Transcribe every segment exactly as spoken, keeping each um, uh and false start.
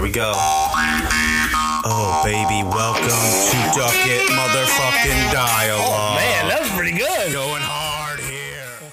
we go. Oh, baby, welcome to Duck It Motherfucking Dialogue. Oh, man, that was pretty good. Going hard here.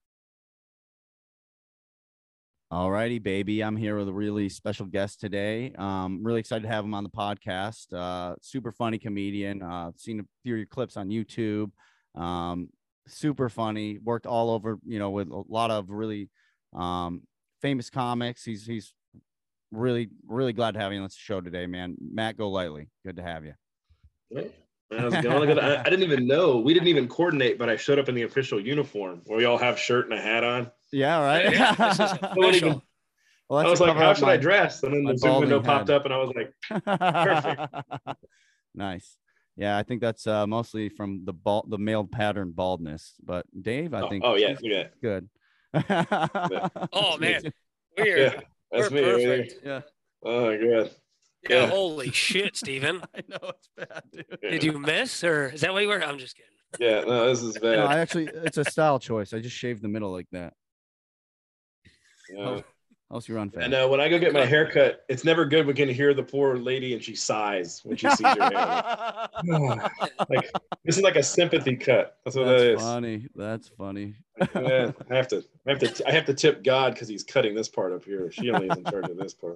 Alrighty, baby. I'm here with a really special guest today. Um, really excited to have him on the podcast. Uh, super funny comedian. Uh, seen a few of your clips on YouTube. Um, super funny. Worked all over, you know, with a lot of really um, famous comics. He's he's really really glad to have you on the show today, man. Matt Golightly, good to have you. Hey, how's it going? I, I didn't even know. We didn't even coordinate, but I showed up in the official uniform where we all have shirt and a hat on. Yeah, right. Yeah, this is official. Well, I was like, how should my, I dress? And then the Zoom window head. popped up, and I was like, perfect. Nice. Yeah, I think that's uh, mostly from the bald, the male pattern baldness. But Dave, I oh, think. Oh yeah, yeah. Good. Oh man, we're yeah, that's we're me. perfect. Yeah. Oh my god. Yeah, Yeah. holy shit, Steven. I know it's bad, dude. Yeah. Did you miss, or is that what you were? I'm just kidding. Yeah, no, this is bad. No, I actually, it's a style choice. I just shaved the middle like that. Yeah. Else you run fast. And uh, when I go get my hair cut, it's never good. We can hear the poor lady and she sighs when she sees your hair. Like this is like a sympathy cut. That's what That's that is. funny. That's funny. Yeah, I have to, I have to, I have to tip God because he's cutting this part up here. She only is in charge of this part.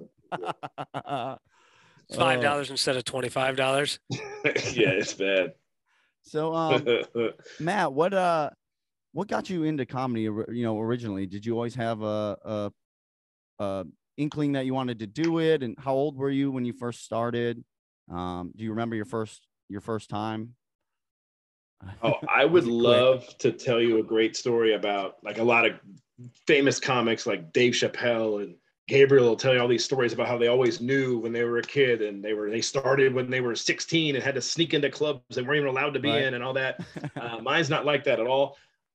It's five dollars instead of twenty-five dollars. Yeah, it's bad. So, um, Matt, what uh, what got you into comedy? You know, originally, did you always have a, a uh inkling that you wanted to do it? And how old were you when you first started? Um do you remember your first your first time? Oh, I would love to tell you a great story about like a lot of famous comics like Dave Chappelle and Gabriel will tell you all these stories about how they always knew when they were a kid and they were they started when they were sixteen and had to sneak into clubs they weren't even allowed to be Right. in and all that. Uh, mine's not like that at all.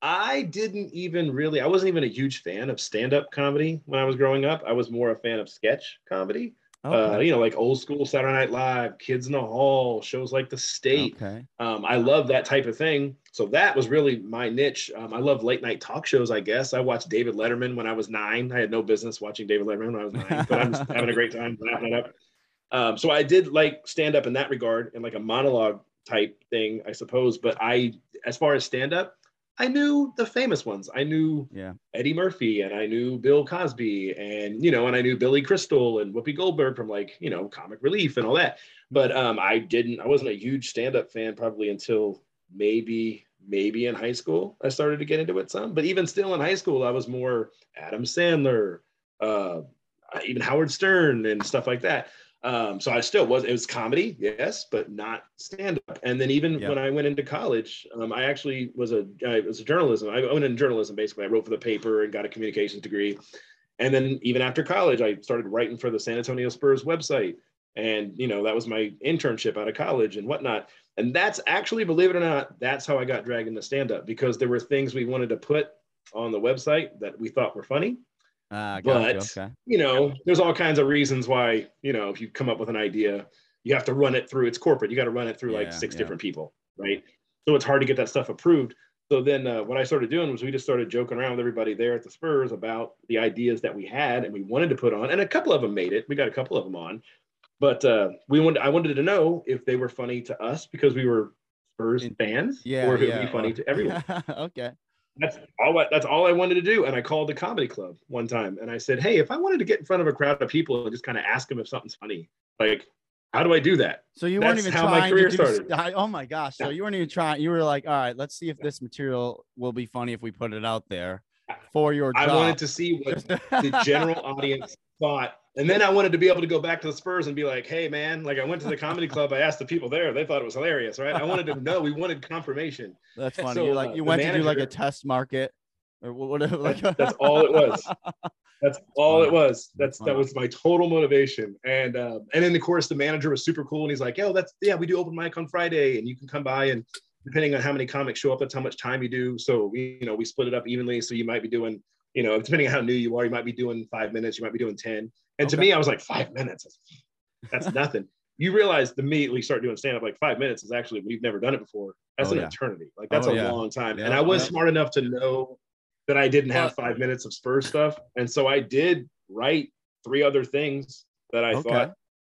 I didn't even really, I wasn't even a huge fan of stand-up comedy when I was growing up. I was more a fan of sketch comedy. Okay. Uh, you know, like old school Saturday Night Live, Kids in the Hall, shows like The State. Okay. Um, I love that type of thing. So that was really my niche. Um, I love late night talk shows, I guess. I watched David Letterman when I was nine. I had no business watching David Letterman when I was nine, but I'm just having a great time laughing it up. Um, so I did like stand up in that regard and like a monologue type thing, I suppose. But I, as far as stand up, I knew the famous ones. I knew Yeah. Eddie Murphy and I knew Bill Cosby and, you know, and I knew Billy Crystal and Whoopi Goldberg from like, you know, Comic Relief and all that. But um, I didn't, I wasn't a huge stand-up fan probably until maybe, maybe in high school, I started to get into it some. But even still in high school, I was more Adam Sandler, uh, even Howard Stern and stuff like that. Um, so I still was, it was comedy, yes, but not stand-up. And then even Yeah. when I went into college, um, I actually was a, I was a journalism. I went in journalism, basically. I wrote for the paper and got a communications degree. And then even after college, I started writing for the San Antonio Spurs website. And, you know, that was my internship out of college and whatnot. And that's actually, believe it or not, that's how I got dragged into stand-up because there were things we wanted to put on the website that we thought were funny. Uh, But, gotcha. Okay. you know, there's all kinds of reasons why, you know, if you come up with an idea, you have to run it through, it's corporate. You got to run it through like Yeah, six yeah. different people, right? So it's hard to get that stuff approved. So then uh, what I started doing was we just started joking around with everybody there at the Spurs about the ideas that we had and we wanted to put on. And a couple of them made it. We got a couple of them on. But uh, we wanted, I wanted to know if they were funny to us because we were Spurs In- fans Yeah. or if it yeah, would be funny or- to everyone. Okay. That's all. I, that's all I wanted to do. And I called the comedy club one time, and I said, "Hey, if I wanted to get in front of a crowd of people and just kind of ask them if something's funny, like, how do I do that?" So you weren't That's even how my trying career to do, started. I, oh my gosh. So Yeah. you weren't even trying. You were like, all right, let's see if this material will be funny if we put it out there for your job. I wanted to see what the general audience thought, and then I wanted to be able to go back to the Spurs and be like, "Hey, man, like I went to the comedy club. I asked the people there. They thought it was hilarious, right?" I wanted to know. We wanted confirmation. That's funny. So, you like uh, you the went to do like a manager- test market or wha- whatever. Like That's, that's all it was. That's all funny. it was. That's That's that funny. was my total motivation. And uh, and then of course the manager was super cool, and he's like, "Yo, that's yeah, we do open mic on Friday, and you can come by, and depending on how many comics show up, that's how much time you do. So we, you know, we split it up evenly. So you might be doing, you know, depending on how new you are, you might be doing five minutes, you might be doing ten. And to Okay. me, I was like, five minutes, that's nothing. You realize the minute we start doing stand up, like five minutes is actually, we've never done it before. That's Oh, an yeah. eternity. Like that's Oh, a yeah. long time. Yeah, and I was yeah. smart enough to know that I didn't have Well- five minutes of Spurs stuff. And so I did write three other things that I Okay. thought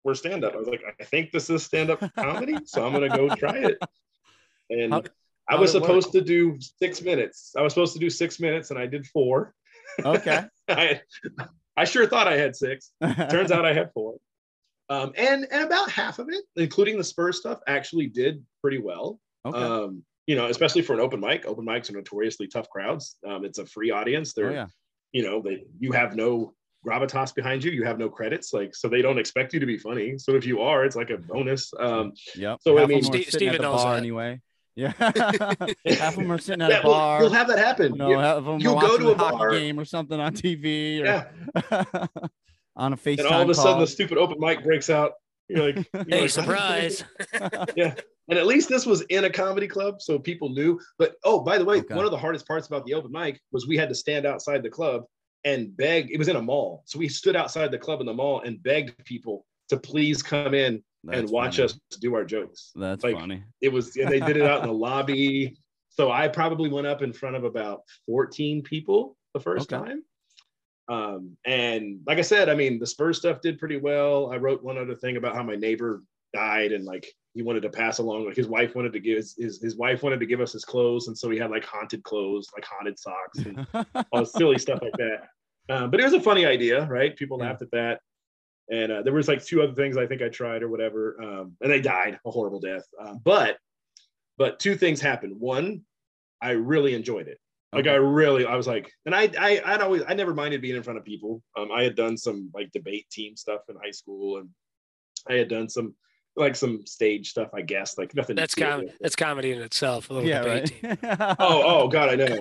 we're stand up. I was like, I think this is stand up comedy, so I'm gonna go try it. And How- I how'd was it work? supposed to do six minutes. I was supposed to do six minutes, and I did four. Okay. I, I sure thought I had six. Turns out I had four. Um, and and about half of it, including the Spurs stuff, actually did pretty well. Okay. Um, you know, especially for an open mic. Open mics are notoriously tough crowds. Um, it's a free audience. They're, Oh, yeah. you know, they you have no gravitas behind you. You have no credits, like so they don't expect you to be funny. So if you are, it's like a bonus. Um, Yep. so, I half mean- of them are Steve- sitting at Steven the knows bar that. anyway. Yeah. Half of them are sitting at yeah, a well, bar. you'll have that happen. You know, You- half of them you'll are go watching to a a hockey bar. game or something on T V or yeah, on a FaceTime and all of a call. sudden the stupid open mic breaks out. You're like, you're Hey, like, surprise. yeah. And at least this was in a comedy club, so people knew. But oh, by the way, Okay. one of the hardest parts about the open mic was we had to stand outside the club and beg. It was in a mall, so we stood outside the club in the mall and begged people to please come in That's and watch funny. us do our jokes. That's like, funny. It was, and they did it out in the lobby. So I probably went up in front of about fourteen people the first Okay. time. Um, and like I said, I mean, the Spurs stuff did pretty well. I wrote one other thing about how my neighbor died and like he wanted to pass along, like his wife wanted to give his, his, his wife wanted to give us his clothes. And so he had like haunted clothes, like haunted socks and all silly stuff like that. Um, but it was a funny idea, right? People Yeah. laughed at that. And uh, there was like two other things I think I tried or whatever. Um, and they died a horrible death. Uh, but, but two things happened. One, I really enjoyed it. Like Okay. I really, I was like, and I, I, I'd always, I never minded being in front of people. Um, I had done some like debate team stuff in high school, and I had done some like some stage stuff, I guess, like nothing. That's com- that's comedy in itself. A little Yeah, debate right. team. Oh, oh God, I know.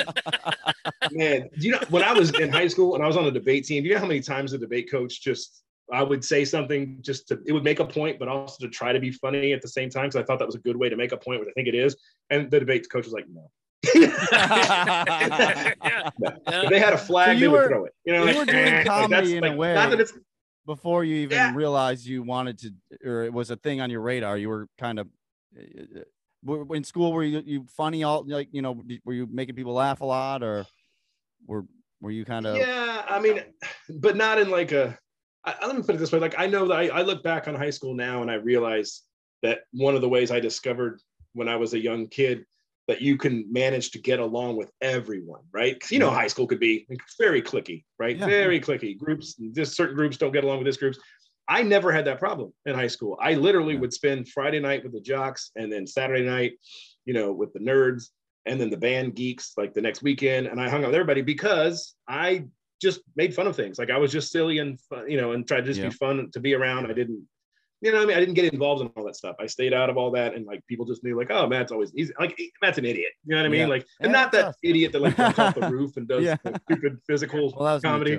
Man, do you know when I was in high school and I was on the debate team, do you know how many times the debate coach just, I would say something just to, it would make a point, but also to try to be funny at the same time. Cause I thought that was a good way to make a point, which I think it is. And the debate coach was like, no. yeah. If they had a flag, So they you would were- throw it. You know, you like, were doing like, comedy that's, in a like, way. Not that it's Before you even Yeah. realized you wanted to, or it was a thing on your radar, you were kind of were- in school. Were you you funny all like you know? Were you making people laugh a lot, or were were you kind of? Yeah, I mean, but not in like a. I, let me put it this way: like I know that I, I look back on high school now, and I realize that one of the ways I discovered when I was a young kid that you can manage to get along with everyone, right? Because you know, high school could be very cliquey, right? Yeah. Very cliquey. Groups, this certain groups don't get along with this groups. I never had that problem in high school. I literally Yeah. would spend Friday night with the jocks, and then Saturday night, you know, with the nerds, and then the band geeks like the next weekend, and I hung out with everybody because I just made fun of things. Like I was just silly and fun, you know, and tried to just Yeah. be fun to be around. I didn't, you know what I mean? I didn't get involved in all that stuff. I stayed out of all that, and like people just knew like, oh, Matt's always easy. Like Matt's an idiot. You know what I mean? Yeah. Like, Yeah, and not that's that us. idiot that like jumps off the roof and does Yeah. the stupid physical Well, that was me comedy. too.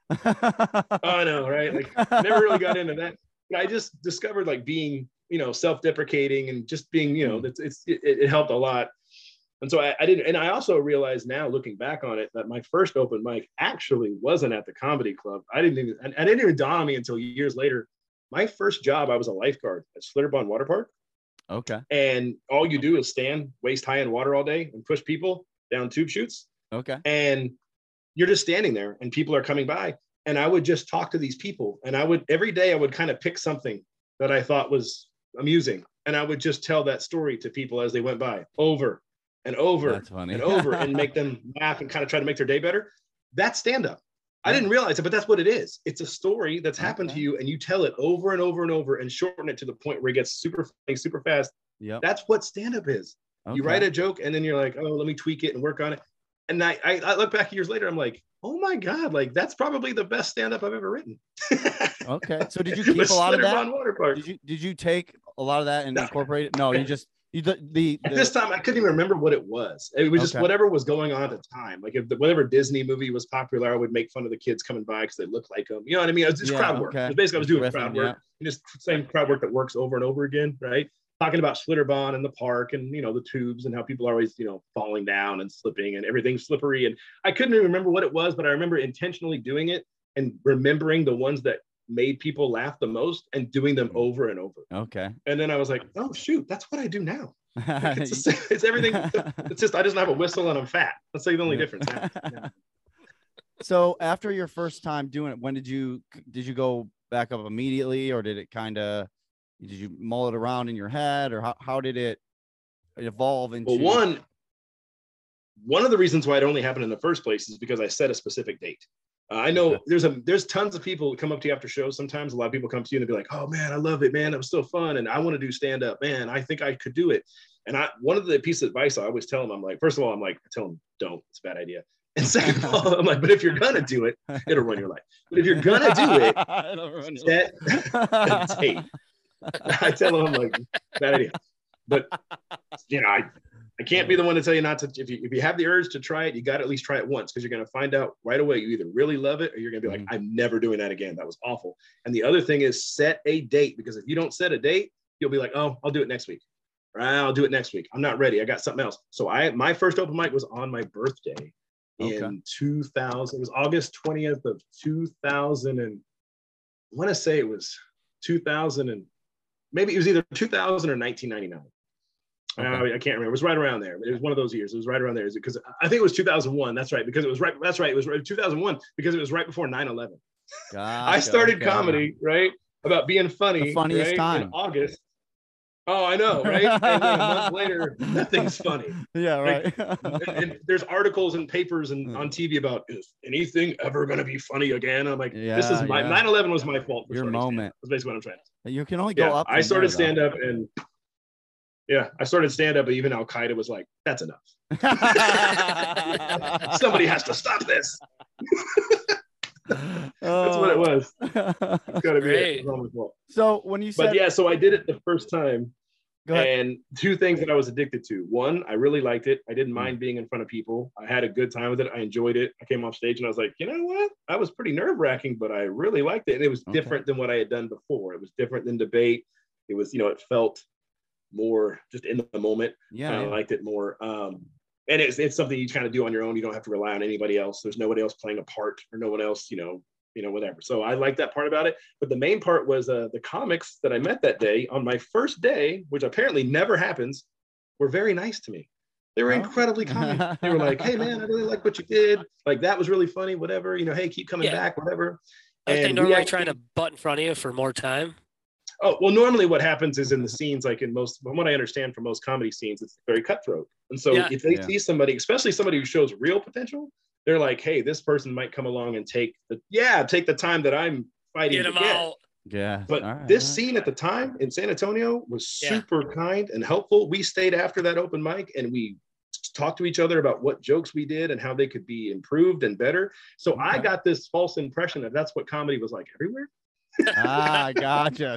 Oh, I know, right? Like never really got into that. But I just discovered like being, you know, self-deprecating and just being, you know, Mm. it's, it's it, it helped a lot. And so I, I didn't, and I also realized now looking back on it that my first open mic actually wasn't at the comedy club. I didn't even, and I didn't even dawn on me until years later. My first job, I was a lifeguard at Schlitterbahn Water Park. Okay. And all you do is stand waist high in water all day and push people down tube chutes. Okay. And you're just standing there and people are coming by. And I would just talk to these people. And I would, every day I would kind of pick something that I thought was amusing. And I would just tell that story to people as they went by over and over That's funny. and over and make them laugh and kind of try to make their day better. That's stand-up. I Yeah. didn't realize it, but that's what it is. It's a story that's happened Okay. to you and you tell it over and over and over and shorten it to the point where it gets super funny, super fast. Yep. That's what stand-up is. You Okay. write a joke and then you're like, oh, let me tweak it and work on it. And I, I, I look back years later, I'm like, oh my God, like that's probably the best stand-up I've ever written. Okay. So did you keep a lot of that? Schlitterbahn Water Park. Did you did you take a lot of that and No. incorporate it? No, you just you the the, At the this time, I couldn't even remember what it was. It was just Okay. whatever was going on at the time. Like if the, whatever Disney movie was popular, I would make fun of the kids coming by because they looked like them. You know what I mean? It was just Yeah, crowd work. okay. It was basically, I was Just doing riffing, crowd work. And just same crowd work that works over and over again, right? Talking about Schlitterbahn and the park and, you know, the tubes and how people are always, you know, falling down and slipping and everything's slippery. And I couldn't even remember what it was, but I remember intentionally doing it and remembering the ones that made people laugh the most and doing them over and over. Okay. And then I was like, oh, shoot, that's what I do now. Like, it's, just, it's everything. It's just, I just have a whistle and I'm fat. That's like the only Yeah. difference. Yeah. So after your first time doing it, when did you did you go back up immediately, or did it kind of, did you mull it around in your head, or how, how did it evolve into? Well, one, one of the reasons why it only happened in the first place is because I set a specific date. Uh, I know okay. there's a there's tons of people that come up to you after shows. Sometimes a lot of people come to you and be like, "Oh man, I love it, man. It was so fun, and I want to do stand up, man. I think I could do it." And I one of the pieces of advice I always tell them, I'm like, first of all, I'm like, I tell them, don't. It's a bad idea. And second of all, I'm like, but if you're gonna do it, it'll ruin your life. But if you're gonna do it, set tape. I tell them, I'm like, bad idea. But you know, I. I can't be the one to tell you not to. If you if you have the urge to try it, you got to at least try it once, because you're going to find out right away. You either really love it or you're going to be like, mm-hmm. I'm never doing that again. That was awful. And the other thing is set a date, because if you don't set a date, you'll be like, oh, I'll do it next week. Or I'll do it next week. I'm not ready. I got something else. So I my first open mic was on my birthday in okay. two thousand. It was August twentieth of two thousand, and I want to say it was two thousand, and maybe it was either two thousand or nineteen ninety-nine. Okay. Uh, I can't remember. It was right around there. It was one of those years. It was right around there. Because I think it was two thousand one. That's right. Because it was right. That's right. It was right, two thousand one, because it was right before nine eleven. Gotcha, I started okay. comedy, right? About being funny. The funniest right, time. In August. Oh, I know, right? And then a month later, nothing's funny. Yeah, right. Like, and, and there's articles and papers and on T V about, is anything ever going to be funny again? I'm like, yeah, this is my, yeah. nine eleven was my fault. Your moment. That's basically what I'm trying to say. You can only go yeah, up. I started stand up and yeah, I started stand up, but even Al Qaeda was like, that's enough. Somebody has to stop this. That's what it was. It's gotta be it. So when you said, but yeah, so I did it the first time. Go ahead. And two things that I was addicted to. One, I really liked it. I didn't mind being in front of people. I had a good time with it. I enjoyed it. I came off stage and I was like, you know what? I was pretty nerve wracking, but I really liked it. And it was okay. different than what I had done before. It was different than debate. It was, you know, it felt more just in the moment. Yeah, I yeah. liked it more. Um, and it's it's something you kind of do on your own. You don't have to rely on anybody else. There's nobody else playing a part or no one else, you know, you know, whatever. So I like that part about it. But the main part was uh, the comics that I met that day on my first day, which apparently never happens, were very nice to me. They were oh. incredibly kind. They were like, hey man, I really like what you did. Like, that was really funny, whatever, you know, hey, keep coming yeah. back, whatever. Are they normally actually trying to butt in front of you for more time? Oh, well, normally what happens is in the scenes, like in most, from what I understand from most comedy scenes, it's very cutthroat. And so yeah. if they yeah. see somebody, especially somebody who shows real potential, they're like, hey, this person might come along and take the, yeah, take the time that I'm fighting get to him get. out. Yeah. But right, this right. scene at the time in San Antonio was super yeah. kind and helpful. We stayed after that open mic and we talked to each other about what jokes we did and how they could be improved and better. So okay. I got this false impression that that's what comedy was like everywhere. ah, gotcha.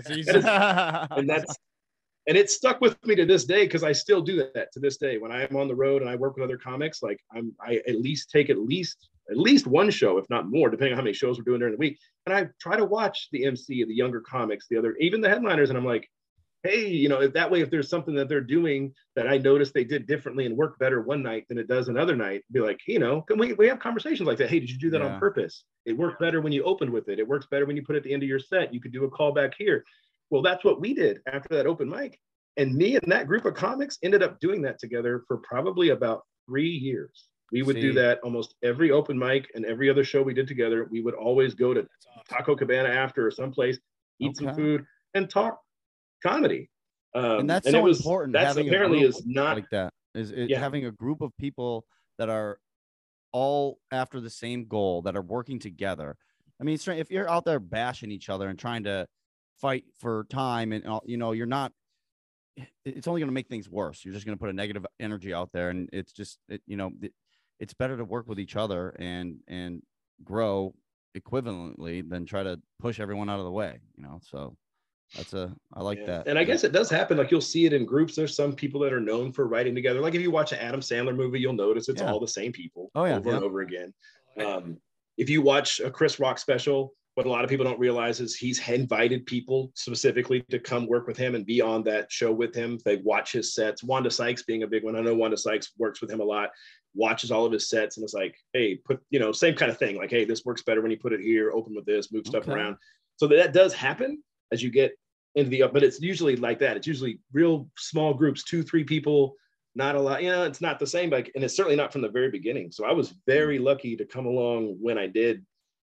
and that's and it stuck with me to this day, because I still do that to this day. When I'm on the road and I work with other comics, like I'm I at least take at least at least one show, if not more, depending on how many shows we're doing during the week. And I try to watch the M C, the younger comics, the other, even the headliners, and I'm like, hey, you know, if that way, if there's something that they're doing that I noticed they did differently and worked better one night than it does another night, be like, you know, can we, we have conversations like that? Hey, did you do that yeah. on purpose? It worked better when you opened with it. It works better when you put it at the end of your set. You could do a callback here. Well, that's what we did after that open mic. And me and that group of comics ended up doing that together for probably about three years. We would See. do that almost every open mic and every other show we did together. We would always go to Taco Cabana after or someplace, eat okay. some food, and talk comedy. Um, and that's and so it was, important. That's apparently is not like that. Is it, yeah. having a group of people that are all after the same goal, that are working together. I mean, if you're out there bashing each other and trying to fight for time, and you know, you're not. It's only going to make things worse. You're just going to put a negative energy out there, and it's just, it, you know, it, it's better to work with each other and and grow equivalently than try to push everyone out of the way. You know, so. That's a, I like yeah. that. And I guess it does happen. Like, you'll see it in groups. There's some people that are known for writing together. Like if you watch an Adam Sandler movie, you'll notice it's yeah. all the same people oh, yeah, over yeah. and over again. Um, if you watch a Chris Rock special, what a lot of people don't realize is he's invited people specifically to come work with him and be on that show with him. They watch his sets. Wanda Sykes being a big one. I know Wanda Sykes works with him a lot, watches all of his sets, and it's like, hey, put, you know, same kind of thing. Like, hey, this works better when you put it here, open with this, move stuff okay. around. So that, that does happen as you get into the up, but it's usually like that. It's usually real small groups, two, three people, not a lot. You know, it's not the same, like, and it's certainly not from the very beginning. So I was very lucky to come along when I did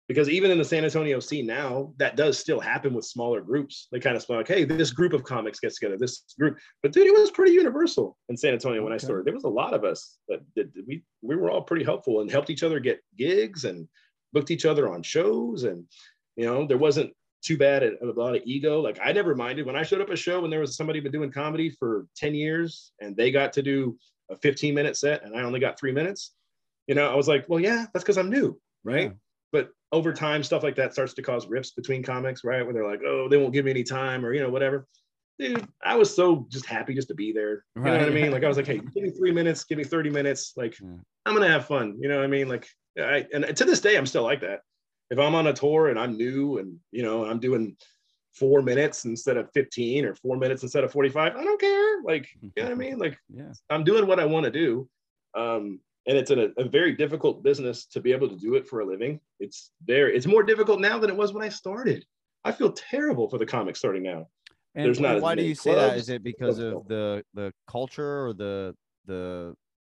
Because even in the San Antonio scene now, that does still happen with smaller groups. They kind of like, hey, this group of comics gets together, this group. But dude, it was pretty universal in San Antonio when okay. I started. There was a lot of us that did. We we were all pretty helpful and helped each other get gigs and booked each other on shows. And you know, there wasn't too bad at a lot of ego. Like I never minded when I showed up at a show when there was somebody been doing comedy for ten years and they got to do a fifteen minute set and I only got three minutes. You know, I was like, well, yeah, that's because I'm new, right? Yeah. But over time, stuff like that starts to cause rifts between comics, right? Where they're like, oh, they won't give me any time or, you know, whatever. Dude, I was so just happy just to be there. You right. know what I mean? Like, I was like, hey, give me three minutes, give me thirty minutes. Like, yeah. I'm going to have fun. You know what I mean? Like, I, and to this day, I'm still like that. If I'm on a tour and I'm new and, you know, I'm doing four minutes instead of fifteen or four minutes instead of forty-five, I don't care. Like, you know what I mean? Like, yeah. I'm doing what I want to do. Um, And it's a, a very difficult business to be able to do it for a living. It's there. It's more difficult now than it was when I started. I feel terrible for the comics starting now. And There's not why do you say that? Is it because of the the culture or the the?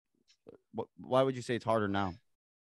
Why would you say it's harder now?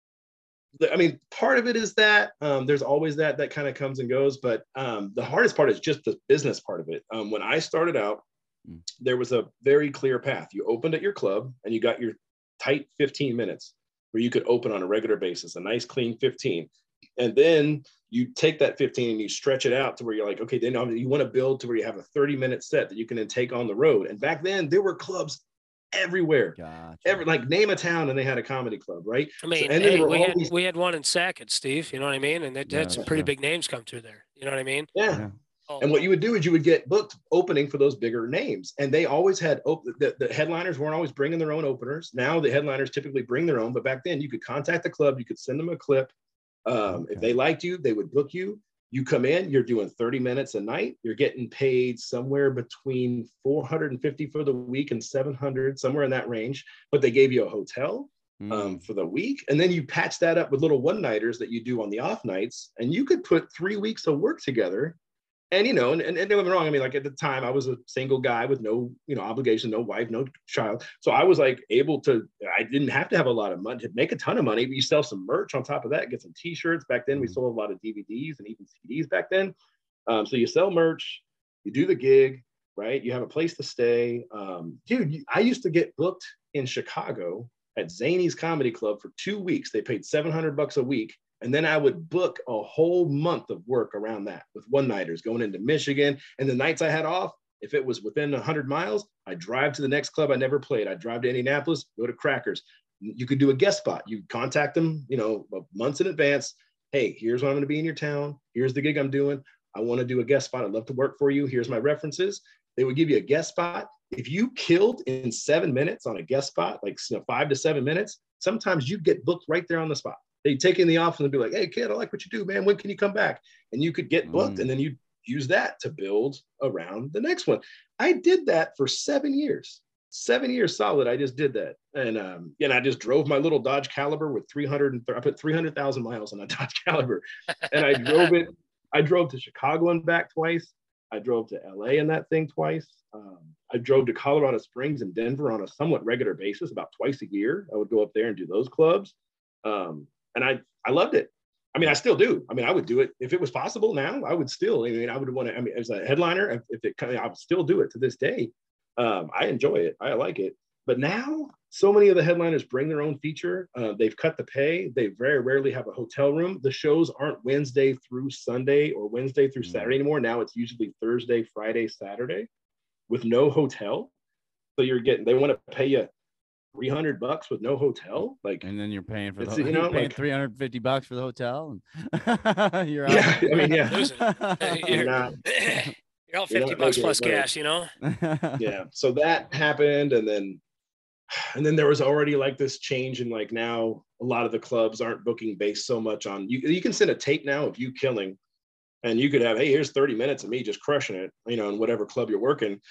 I mean, part of it is that um, there's always that that kind of comes and goes, but um, the hardest part is just the business part of it. Um, when I started out, mm. there was a very clear path. You opened at your club and you got your tight fifteen minutes where you could open on a regular basis, a nice clean fifteen. And then you take that fifteen and you stretch it out to where you're like, okay, then you want to build to where you have a thirty minute set that you can then take on the road. And back then there were clubs everywhere. Gotcha. Every, like name a town and they had a comedy club, right? I mean, so, and hey, we, always... had, we had one in Sackett, Steve, you know what I mean? And they yeah, had some pretty yeah. big names come through there. You know what I mean? Yeah. yeah. And what you would do is you would get booked opening for those bigger names. And they always had, op- the, the headliners weren't always bringing their own openers. Now the headliners typically bring their own, but back then you could contact the club, you could send them a clip. Um, okay. If they liked you, they would book you. You come in, you're doing thirty minutes a night. You're getting paid somewhere between four hundred fifty for the week and seven hundred, somewhere in that range. But they gave you a hotel mm. um, for the week. And then you patch that up with little one-nighters that you do on the off nights. And you could put three weeks of work together. And, you know, and, and, and don't get me wrong. I mean, like at the time I was a single guy with no, you know, obligation, no wife, no child. So I was like able to, I didn't have to have a lot of money to make a ton of money, but you sell some merch on top of that, get some t-shirts. Back then we sold a lot of D V Ds and even C Ds back then. Um, so you sell merch, you do the gig, right? You have a place to stay. Um, dude, I used to get booked in Chicago at Zany's Comedy Club for two weeks. They paid seven hundred bucks a week. And then I would book a whole month of work around that with one-nighters going into Michigan. And the nights I had off, if it was within one hundred miles, I'd drive to the next club I never played. I'd drive to Indianapolis, go to Crackers. You could do a guest spot. You contact them, you know, months in advance. Hey, here's when I'm going to be in your town. Here's the gig I'm doing. I want to do a guest spot. I'd love to work for you. Here's my references. They would give you a guest spot. If you killed in seven minutes on a guest spot, like you know, five to seven minutes, sometimes you get booked right there on the spot. They take in the office and be like, hey, kid, I like what you do, man. When can you come back? And you could get booked mm. and then you use that to build around the next one. I did that for seven years, seven years solid. I just did that. And, um, and I just drove my little Dodge Caliber with three hundred, I put three hundred thousand miles on a Dodge Caliber. And I drove it. I drove to Chicago and back twice. I drove to L A in that thing twice. Um, I drove to Colorado Springs and Denver on a somewhat regular basis, about twice a year. I would go up there and do those clubs. Um, And I, I loved it. I mean, I still do. I mean, I would do it if it was possible now. I would still, I mean, I would want to, I mean, as a headliner, if, if it, I would still do it to this day. Um, I enjoy it. I like it. But now so many of the headliners bring their own feature. Uh, they've cut the pay. They very rarely have a hotel room. The shows aren't Wednesday through Sunday or Wednesday through Saturday anymore. Now it's usually Thursday, Friday, Saturday with no hotel. So you're getting, they want to pay you three hundred bucks with no hotel, like, and then you're paying for the, you know, paying like three hundred fifty bucks for the hotel. And you're out. Yeah, I mean, yeah, you're, you're not, you're all fifty bucks plus gas, you know. Yeah, so that happened, and then, and then there was already like this change, and like now a lot of the clubs aren't booking based so much on you. You can send a tape now of you killing, and you could have, hey, here's thirty minutes of me just crushing it, you know, in whatever club you're working.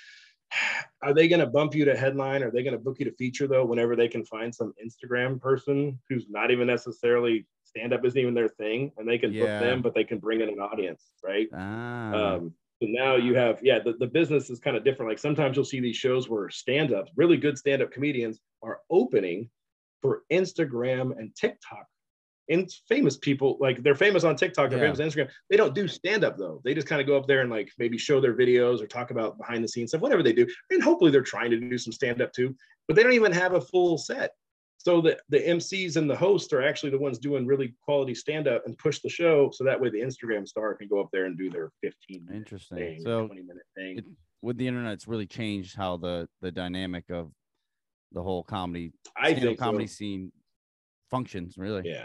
Are they going to bump you to headline? Are they going to book you to feature though, whenever they can find some Instagram person who's not even necessarily stand-up isn't even their thing, and they can yeah. book them, but they can bring in an audience, right? Ah. Um, so now you have, yeah, the, the business is kind of different. Like sometimes you'll see these shows where stand-ups, really good stand-up comedians are opening for Instagram and TikTok and famous people, like they're famous on TikTok, they're Yeah. famous on Instagram. They don't do stand up though. They just kind of go up there and like maybe show their videos or talk about behind the scenes stuff, whatever they do. And hopefully they're trying to do some stand up too, but they don't even have a full set. So the, the M Cs and the hosts are actually the ones doing really quality stand up and push the show. So that way the Instagram star can go up there and do their fifteen minute Interesting. thing, So twenty minute thing. it, with the internet, it's really changed how the the dynamic of the whole comedy I stand-up think comedy so. scene functions. Really, Yeah.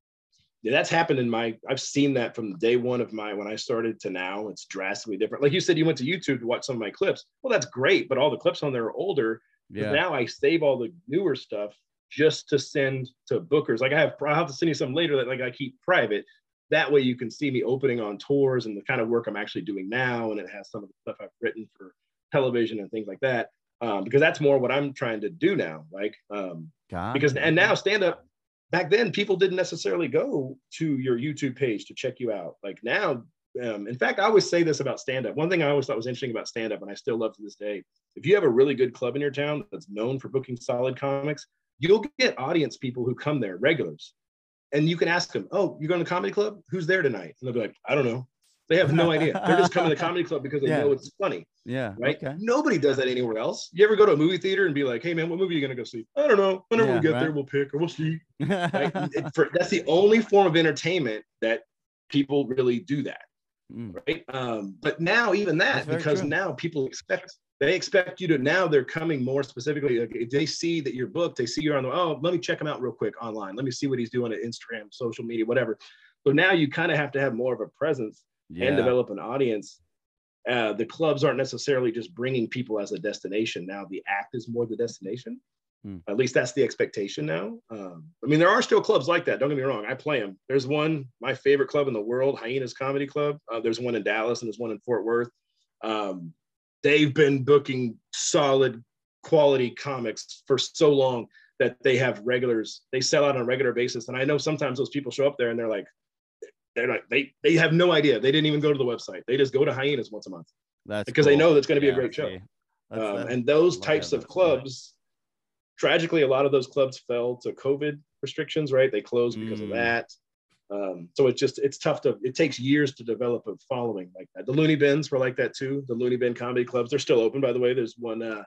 Yeah, that's happened in my, I've seen that from day one of my, when I started to now, it's drastically different. Like you said, you went to YouTube to watch some of my clips. Well, that's great, but all the clips on there are older. yeah. Now I save all the newer stuff just to send to bookers. Like I have, I'll have to send you some later that like I keep private. That way you can see me opening on tours and the kind of work I'm actually doing now. And it has some of the stuff I've written for television and things like that. Um, because that's more what I'm trying to do now. Like, um, Got because, it. and now stand up, back then people didn't necessarily go to your YouTube page to check you out. Like now, um, in fact, I always say this about stand up. One thing I always thought was interesting about stand up, and I still love to this day, if you have a really good club in your town that's known for booking solid comics, you'll get audience people who come there, regulars. And you can ask them, oh, you're going to the comedy club? Who's there tonight? And they'll be like, I don't know. They have no idea. They're just coming to the comedy club because they Yeah. know it's funny. Yeah. Right. Okay. Nobody does that anywhere else. You ever go to a movie theater and be like, hey man, what movie are you going to go see? I don't know. Whenever Yeah, we get right. there, we'll pick or we'll see. Right? It- for, that's the only form of entertainment that people really do that. Mm. Right. Um, but now even that, That's very because true. now people expect, they expect you to, now they're coming more specifically. Like if they see that you're booked, they see you're on the, oh, let me check him out real quick online. Let me see what he's doing at Instagram, social media, whatever. So now you kind of have to have more of a presence Yeah. and develop an audience. Uh, the clubs aren't necessarily just bringing people as a destination. Now the act is more the destination. Hmm. At least that's the expectation now. Um, I mean, there are still clubs like that. Don't get me wrong. I play them. There's one, my favorite club in the world, Hyenas Comedy Club. Uh, there's one in Dallas and there's one in Fort Worth. Um, they've been booking solid quality comics for so long that they have regulars. They sell out on a regular basis. And I know sometimes those people show up there and they're like, they're like, they, they have no idea. They didn't even go to the website. They just go to Hyenas once a month. That's because they cool. know that's going to be Yeah, a great show. see. That's- Um, that- and those love types that. of That's clubs, tragically, a lot of those clubs fell to COVID restrictions, right? They closed because of Mm. that. Um, so it's just, it's tough to, it takes years to develop a following like that. The Looney Bins were like that too. The Looney Bin comedy clubs, they're still open, by the way. There's one, uh,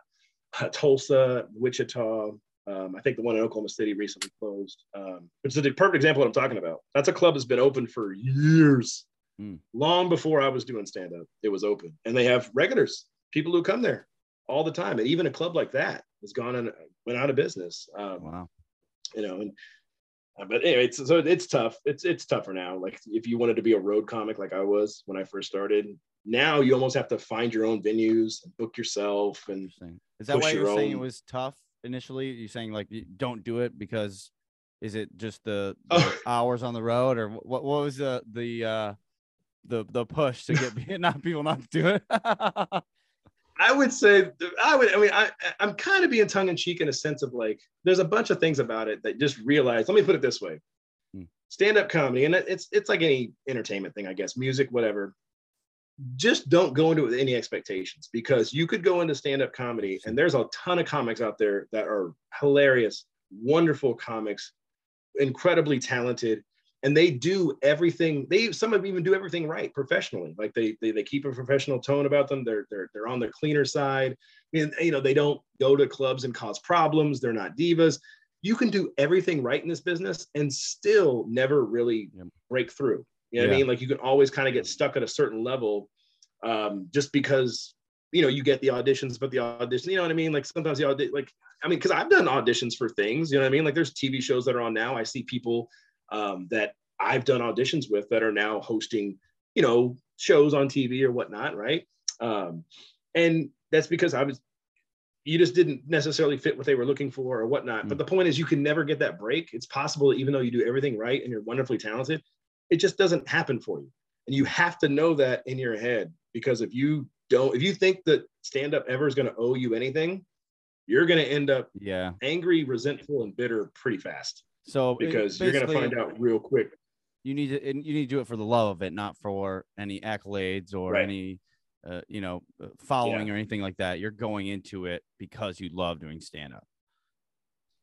Tulsa, Wichita. Um, I think the one in Oklahoma City recently closed, um, which is a perfect example of what I'm talking about. That's a club that's been open for years. Mm. Long before I was doing stand-up, it was open. And they have regulars, people who come there all the time. And even a club like that has gone and went out of business. Um, Wow. You know, and uh, but anyway, it's, so it's tough. It's it's tougher now. Like if you wanted to be a road comic like I was when I first started, now you almost have to find your own venues and book yourself. And Interesting. Is that push why your you're saying it own- was tough initially? You're saying like you don't do it because is it just the, the Oh. hours on the road, or what? What was the the uh, the the push to get not people not to do it? I would say I would. I mean, I I'm kind of being tongue in cheek in a sense of like, there's a bunch of things about it that just realize. Let me put it this way: Hmm. stand-up comedy, and it's it's like any entertainment thing, I guess, music, whatever. Just don't go into it with any expectations, because you could go into stand-up comedy, and there's a ton of comics out there that are hilarious, wonderful comics, incredibly talented. And they do everything. They some of them even do everything right professionally. Like they, they they keep a professional tone about them. They're they're they're on the cleaner side. I mean, you know, they don't go to clubs and cause problems. They're not divas. You can do everything right in this business and still never really Yep. break through. You know what Yeah. I mean? Like you can always kind of get stuck at a certain level, um, just because you know you get the auditions, but the audition, you know what I mean? Like sometimes the audi- like I mean, because I've done auditions for things. You know what I mean? Like there's T V shows that are on now. I see people. Um, that I've done auditions with that are now hosting, you know, shows on T V or whatnot, right? Um, and that's because I was, you just didn't necessarily fit what they were looking for or whatnot. Mm. But the point is, you can never get that break. It's possible that even though you do everything right and you're wonderfully talented, it just doesn't happen for you. And you have to know that in your head, because if you don't, if you think that stand-up ever is going to owe you anything, you're going to end up Yeah. angry, resentful, and bitter pretty fast. So it- Because you're going to basically, find out real quick. you need to and you need to do it for the love of it, not for any accolades or Right. any uh, you know uh, following or anything like that. You're going into it because you love doing stand up.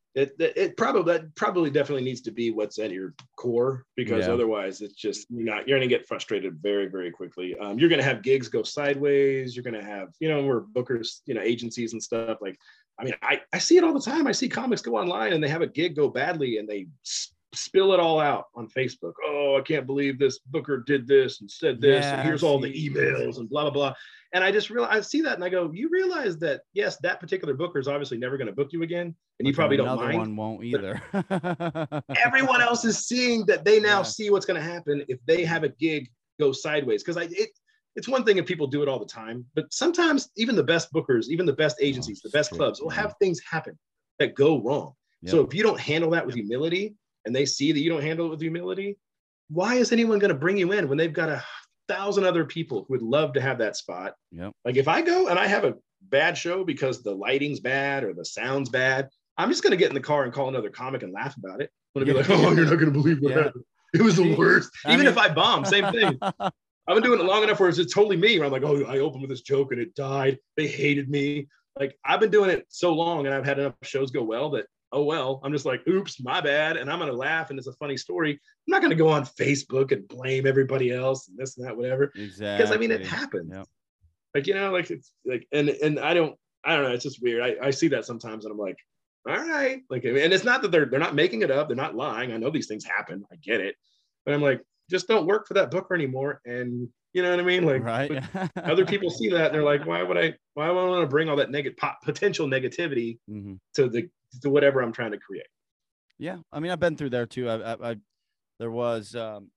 it, it, it probably, that probably definitely needs to be what's at your core, because Yeah. otherwise it's just, you're not, you're going to get frustrated very, very quickly. Um, you're going to have gigs go sideways. You're going to have, you know, where bookers, you know, agencies and stuff like, I mean, I, I see it all the time. I see comics go online and they have a gig go badly and they s- spill it all out on Facebook. Oh, I can't believe this booker did this and said this. Yeah, and here's all the see. emails and blah, blah, blah. And I just realize, I see that and I go, you realize that, yes, that particular booker is obviously never going to book you again. And you But probably then don't another mind. one won't either. Everyone else is seeing that they now Yeah. see what's going to happen if they have a gig go sideways. Because I, it, it's one thing if people do it all the time, but sometimes even the best bookers, even the best agencies, the best shit, clubs will yeah. have things happen that go wrong. Yep. So if you don't handle that with humility, and they see that you don't handle it with humility, why is anyone going to bring you in when they've got a thousand other people who would love to have that spot? Yep. Like if I go and I have a bad show because the lighting's bad or the sound's bad, I'm just going to get in the car and call another comic and laugh about it. I'm going to Yeah. be like, oh, you're not going to believe what Yeah. happened. It was the See, worst. I Even mean- if I bomb, same thing. I've been doing it long enough where it's just totally me. Where I'm like, oh, I opened with this joke and it died. They hated me. Like I've been doing it so long and I've had enough shows go well that, oh, well, I'm just like, oops, my bad. And I'm going to laugh. And it's a funny story. I'm not going to go on Facebook and blame everybody else and this and that, whatever. Exactly. Because I mean, it happens. Yep. Like, you know, like it's like, and, and I don't, I don't know. It's just weird. I, I see that sometimes and I'm like, all right. Like, and it's not that they're, they're not making it up. They're not lying. I know these things happen. I get it. But I'm like, just don't work for that booker anymore. And you know what I mean? Like Right. other people see that and they're like, why would I, why would I want to bring all that negative potential negativity hmm to the, to whatever I'm trying to create? Yeah. I mean, I've been through there too. I, I, I there was, um,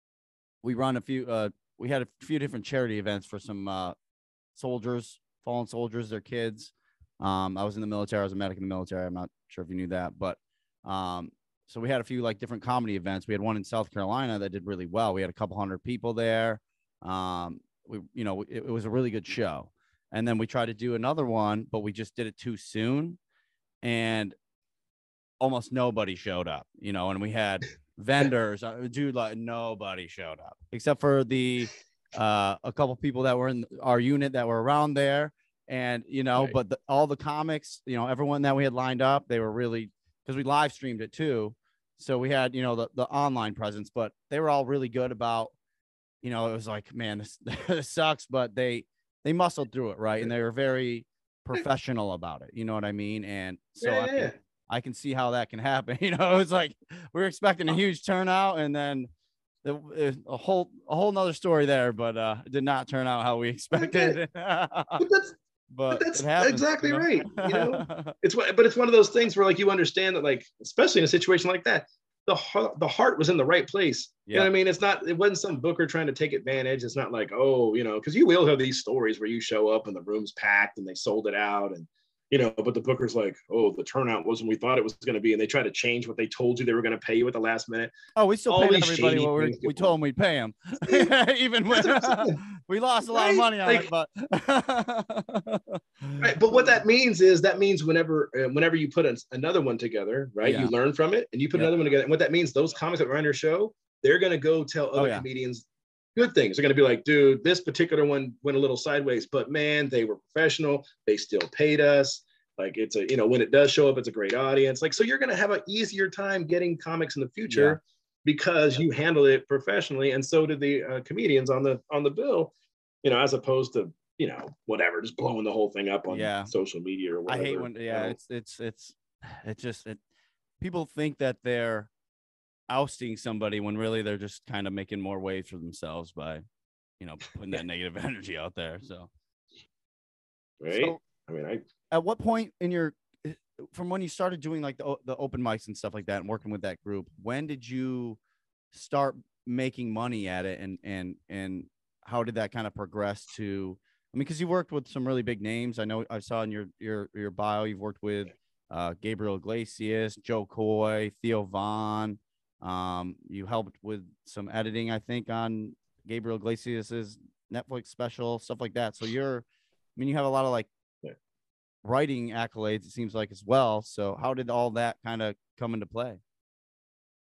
we run a few, uh, we had a few different charity events for some, uh, soldiers, fallen soldiers, their kids. Um, I was in the military. I was a medic in the military. I'm not sure if you knew that, but, um, so we had a few like different comedy events. We had one in South Carolina that did really well. We had a couple hundred people there. Um, we, you know, it, it was a really good show. And then we tried to do another one, but we just did it too soon. And almost nobody showed up, you know, and we had vendors, uh, dude, like nobody showed up except for the, uh, a couple people that were in our unit that were around there. And, you know, Right. but the, all the comics, you know, everyone that we had lined up, they were really, because we live streamed it too. So we had, you know, the, the online presence, but they were all really good about, you know, it was like, man, this, this sucks, but they, they muscled through it. Right. And they were very professional about it. You know what I mean? And so Yeah, I, yeah. can, I can see how that can happen. You know, it's like, we were expecting a huge turnout and then the, it- a whole, a whole nother story there, but, uh, it did not turn out how we expected. But that's, But that's it happens, exactly you know? right, you know? it's what, but it's one of those things where like you understand that, like, especially in a situation like that, the heart, the heart was in the right place. You know Yeah. what I mean? It's not, it wasn't some booker trying to take advantage. It's not like, oh, you know, because you will have these stories where you show up and the room's packed and they sold it out and, you know, but the booker's like, oh, the turnout wasn't we thought it was going to be. And they try to change what they told you they were going to pay you at the last minute. Oh, we still All paid these everybody shady what we things we get told them we'd pay them. Even when That's what I'm saying. we lost a lot of Right? money on Like- it, but Right, but what that means is that means whenever uh, whenever you put a, another one together, right? Yeah. You learn from it and you put Yep. another one together. And what that means, those comics that were on your show, they're gonna go tell other Oh, yeah. comedians good things. They're gonna be like, dude, this particular one went a little sideways, but man, they were professional. They still paid us. Like it's a, you know, when it does show up, it's a great audience. Like, so you're gonna have an easier time getting comics in the future because you handled it professionally, and so did the uh, comedians on the on the bill. You know, as opposed to, you know, whatever, just blowing the whole thing up on Yeah. social media or I whatever. hate when you yeah, know? it's it's it's it just it people think that they're ousting somebody when really they're just kind of making more waves for themselves by, you know, putting that negative energy out there. So right. so I mean, I at what point in your from when you started doing like the, o- the open mics and stuff like that and working with that group, when did you start making money at it, and and and how did that kind of progress to, I mean, because you worked with some really big names. I know I saw in your your your bio you've worked with uh Gabriel Iglesias, Joe Coy, Theo Vaughn. Um you helped with some editing, I think, on Gabriel Iglesias's Netflix special, stuff like that. So you're, I mean, you have a lot of like Yeah. writing accolades, it seems like, as well. So how did all that kind of come into play?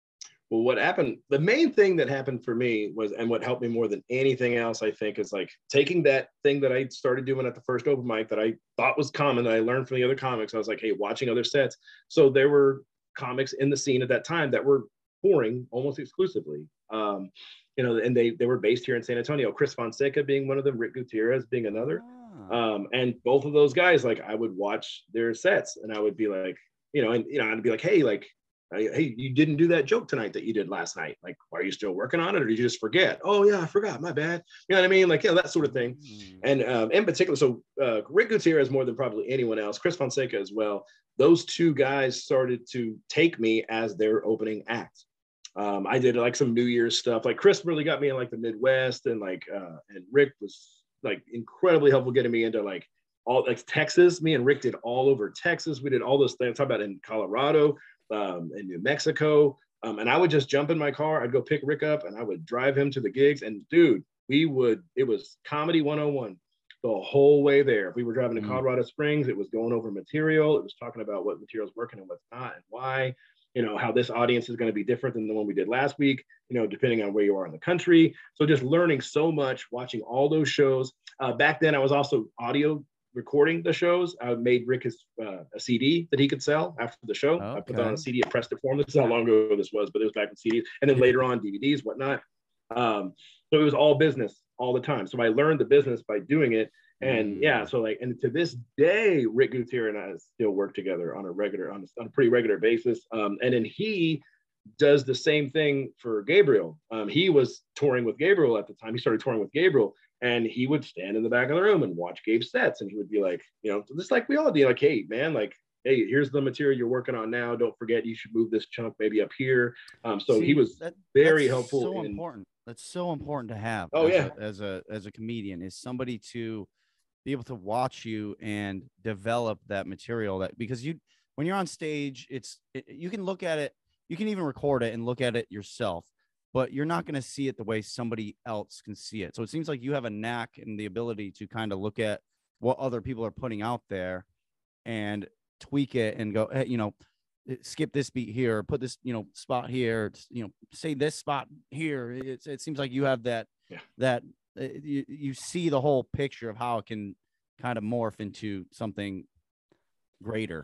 Well, what happened, the main thing that happened for me was, and what helped me more than anything else, I think, is like taking that thing that I started doing at the first open mic that I thought was common, that I learned from the other comics. I was like, hey, watching other sets. So there were comics in the scene at that time that were touring almost exclusively. Um, you know, and they they were based here in San Antonio. Chris Fonseca being one of them, Rick Gutierrez being another. Ah. Um, and both of those guys, like I would watch their sets and I would be like, you know, and you know, I'd be like, hey, like, hey, you didn't do that joke tonight that you did last night. Like, are you still working on it, or did you just forget? Oh yeah, I forgot. My bad. You know what I mean? Like, yeah, that sort of thing. Mm. And um, in particular, so uh, Rick Gutierrez more than probably anyone else, Chris Fonseca as well. Those two guys started to take me as their opening act. Um, I did like some New Year's stuff. Like Chris really got me in like the Midwest, and like uh, and Rick was like incredibly helpful getting me into like all like Texas. Me and Rick did all over Texas. We did all those things. Talk about in Colorado. Um, in New Mexico. Um, and I would just jump in my car. I'd go pick Rick up and I would drive him to the gigs. And dude, we would, it was comedy one oh one the whole way there. If we were driving to Colorado Springs, it was going over material. It was talking about what material's working and what's not and why, you know, how this audience is going to be different than the one we did last week, you know, depending on where you are in the country. So just learning so much, watching all those shows. Uh, back then I was also audio recording the shows. I made Rick his, uh, a C D that he could sell after the show. Okay. I put that on a C D, I pressed it for him. This is how long ago this was, but it was back in C Ds. And then later on D V Ds, whatnot. Um, so it was all business all the time. So I learned the business by doing it. And mm. yeah, so like, and to this day, Rick Gutierrez and I still work together on a regular, on a, on a pretty regular basis. Um, and then he does the same thing for Gabriel. Um, he was touring with Gabriel at the time. He started touring with Gabriel. And he would stand in the back of the room and watch Gabe's sets. And he would be like, you know, just like we all do, like, hey, man, like, hey, here's the material you're working on now. Don't forget, you should move this chunk maybe up here. Um, so See, he was that, very helpful. So in, important. That's so important to have. Oh, as yeah. A, as a as a comedian, is somebody to be able to watch you and develop that material. That because you, when you're on stage, it's it, you can look at it. You can even record it and look at it yourself, but you're not going to see it the way somebody else can see it. So it seems like you have a knack and the ability to kind of look at what other people are putting out there and tweak it and go, hey, you know, skip this beat here, put this, you know, spot here, you know, say this spot here. It's, it seems like you have that, yeah. that uh, you, you see the whole picture of how it can kind of morph into something greater.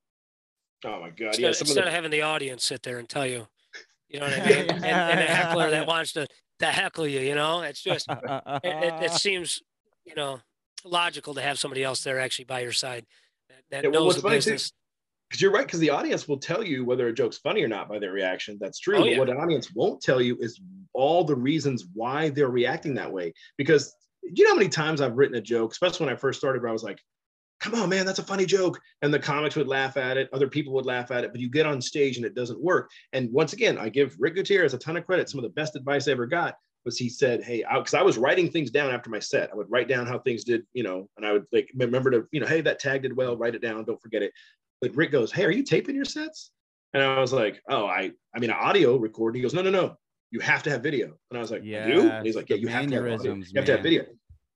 Oh my God. Instead, yeah, instead of, the... of having the audience sit there and tell you, you know what I mean? and, and a heckler that wants to, to heckle you, you know, it's just, it, it, it seems, you know, logical to have somebody else there actually by your side that, that yeah, well, knows the business. Because you're right, because the audience will tell you whether a joke's funny or not by their reaction. That's true. Oh, but yeah. what an audience won't tell you is all the reasons why they're reacting that way. Because you know how many times I've written a joke, especially when I first started, where I was like, come on, man, that's a funny joke. And the comics would laugh at it. Other people would laugh at it, but you get on stage and it doesn't work. And once again, I give Rick Gutierrez a ton of credit. Some of the best advice I ever got was he said, hey, because I, I was writing things down after my set. I would write down how things did, you know, and I would like remember to, you know, hey, that tag did well, write it down, don't forget it. But Rick goes, hey, are you taping your sets? And I was like, oh, I, I mean, audio recording. He goes, no, no, no, you have to have video. And I was like, yes, I do? And he's like, yeah, you have to have audio. You have to have video.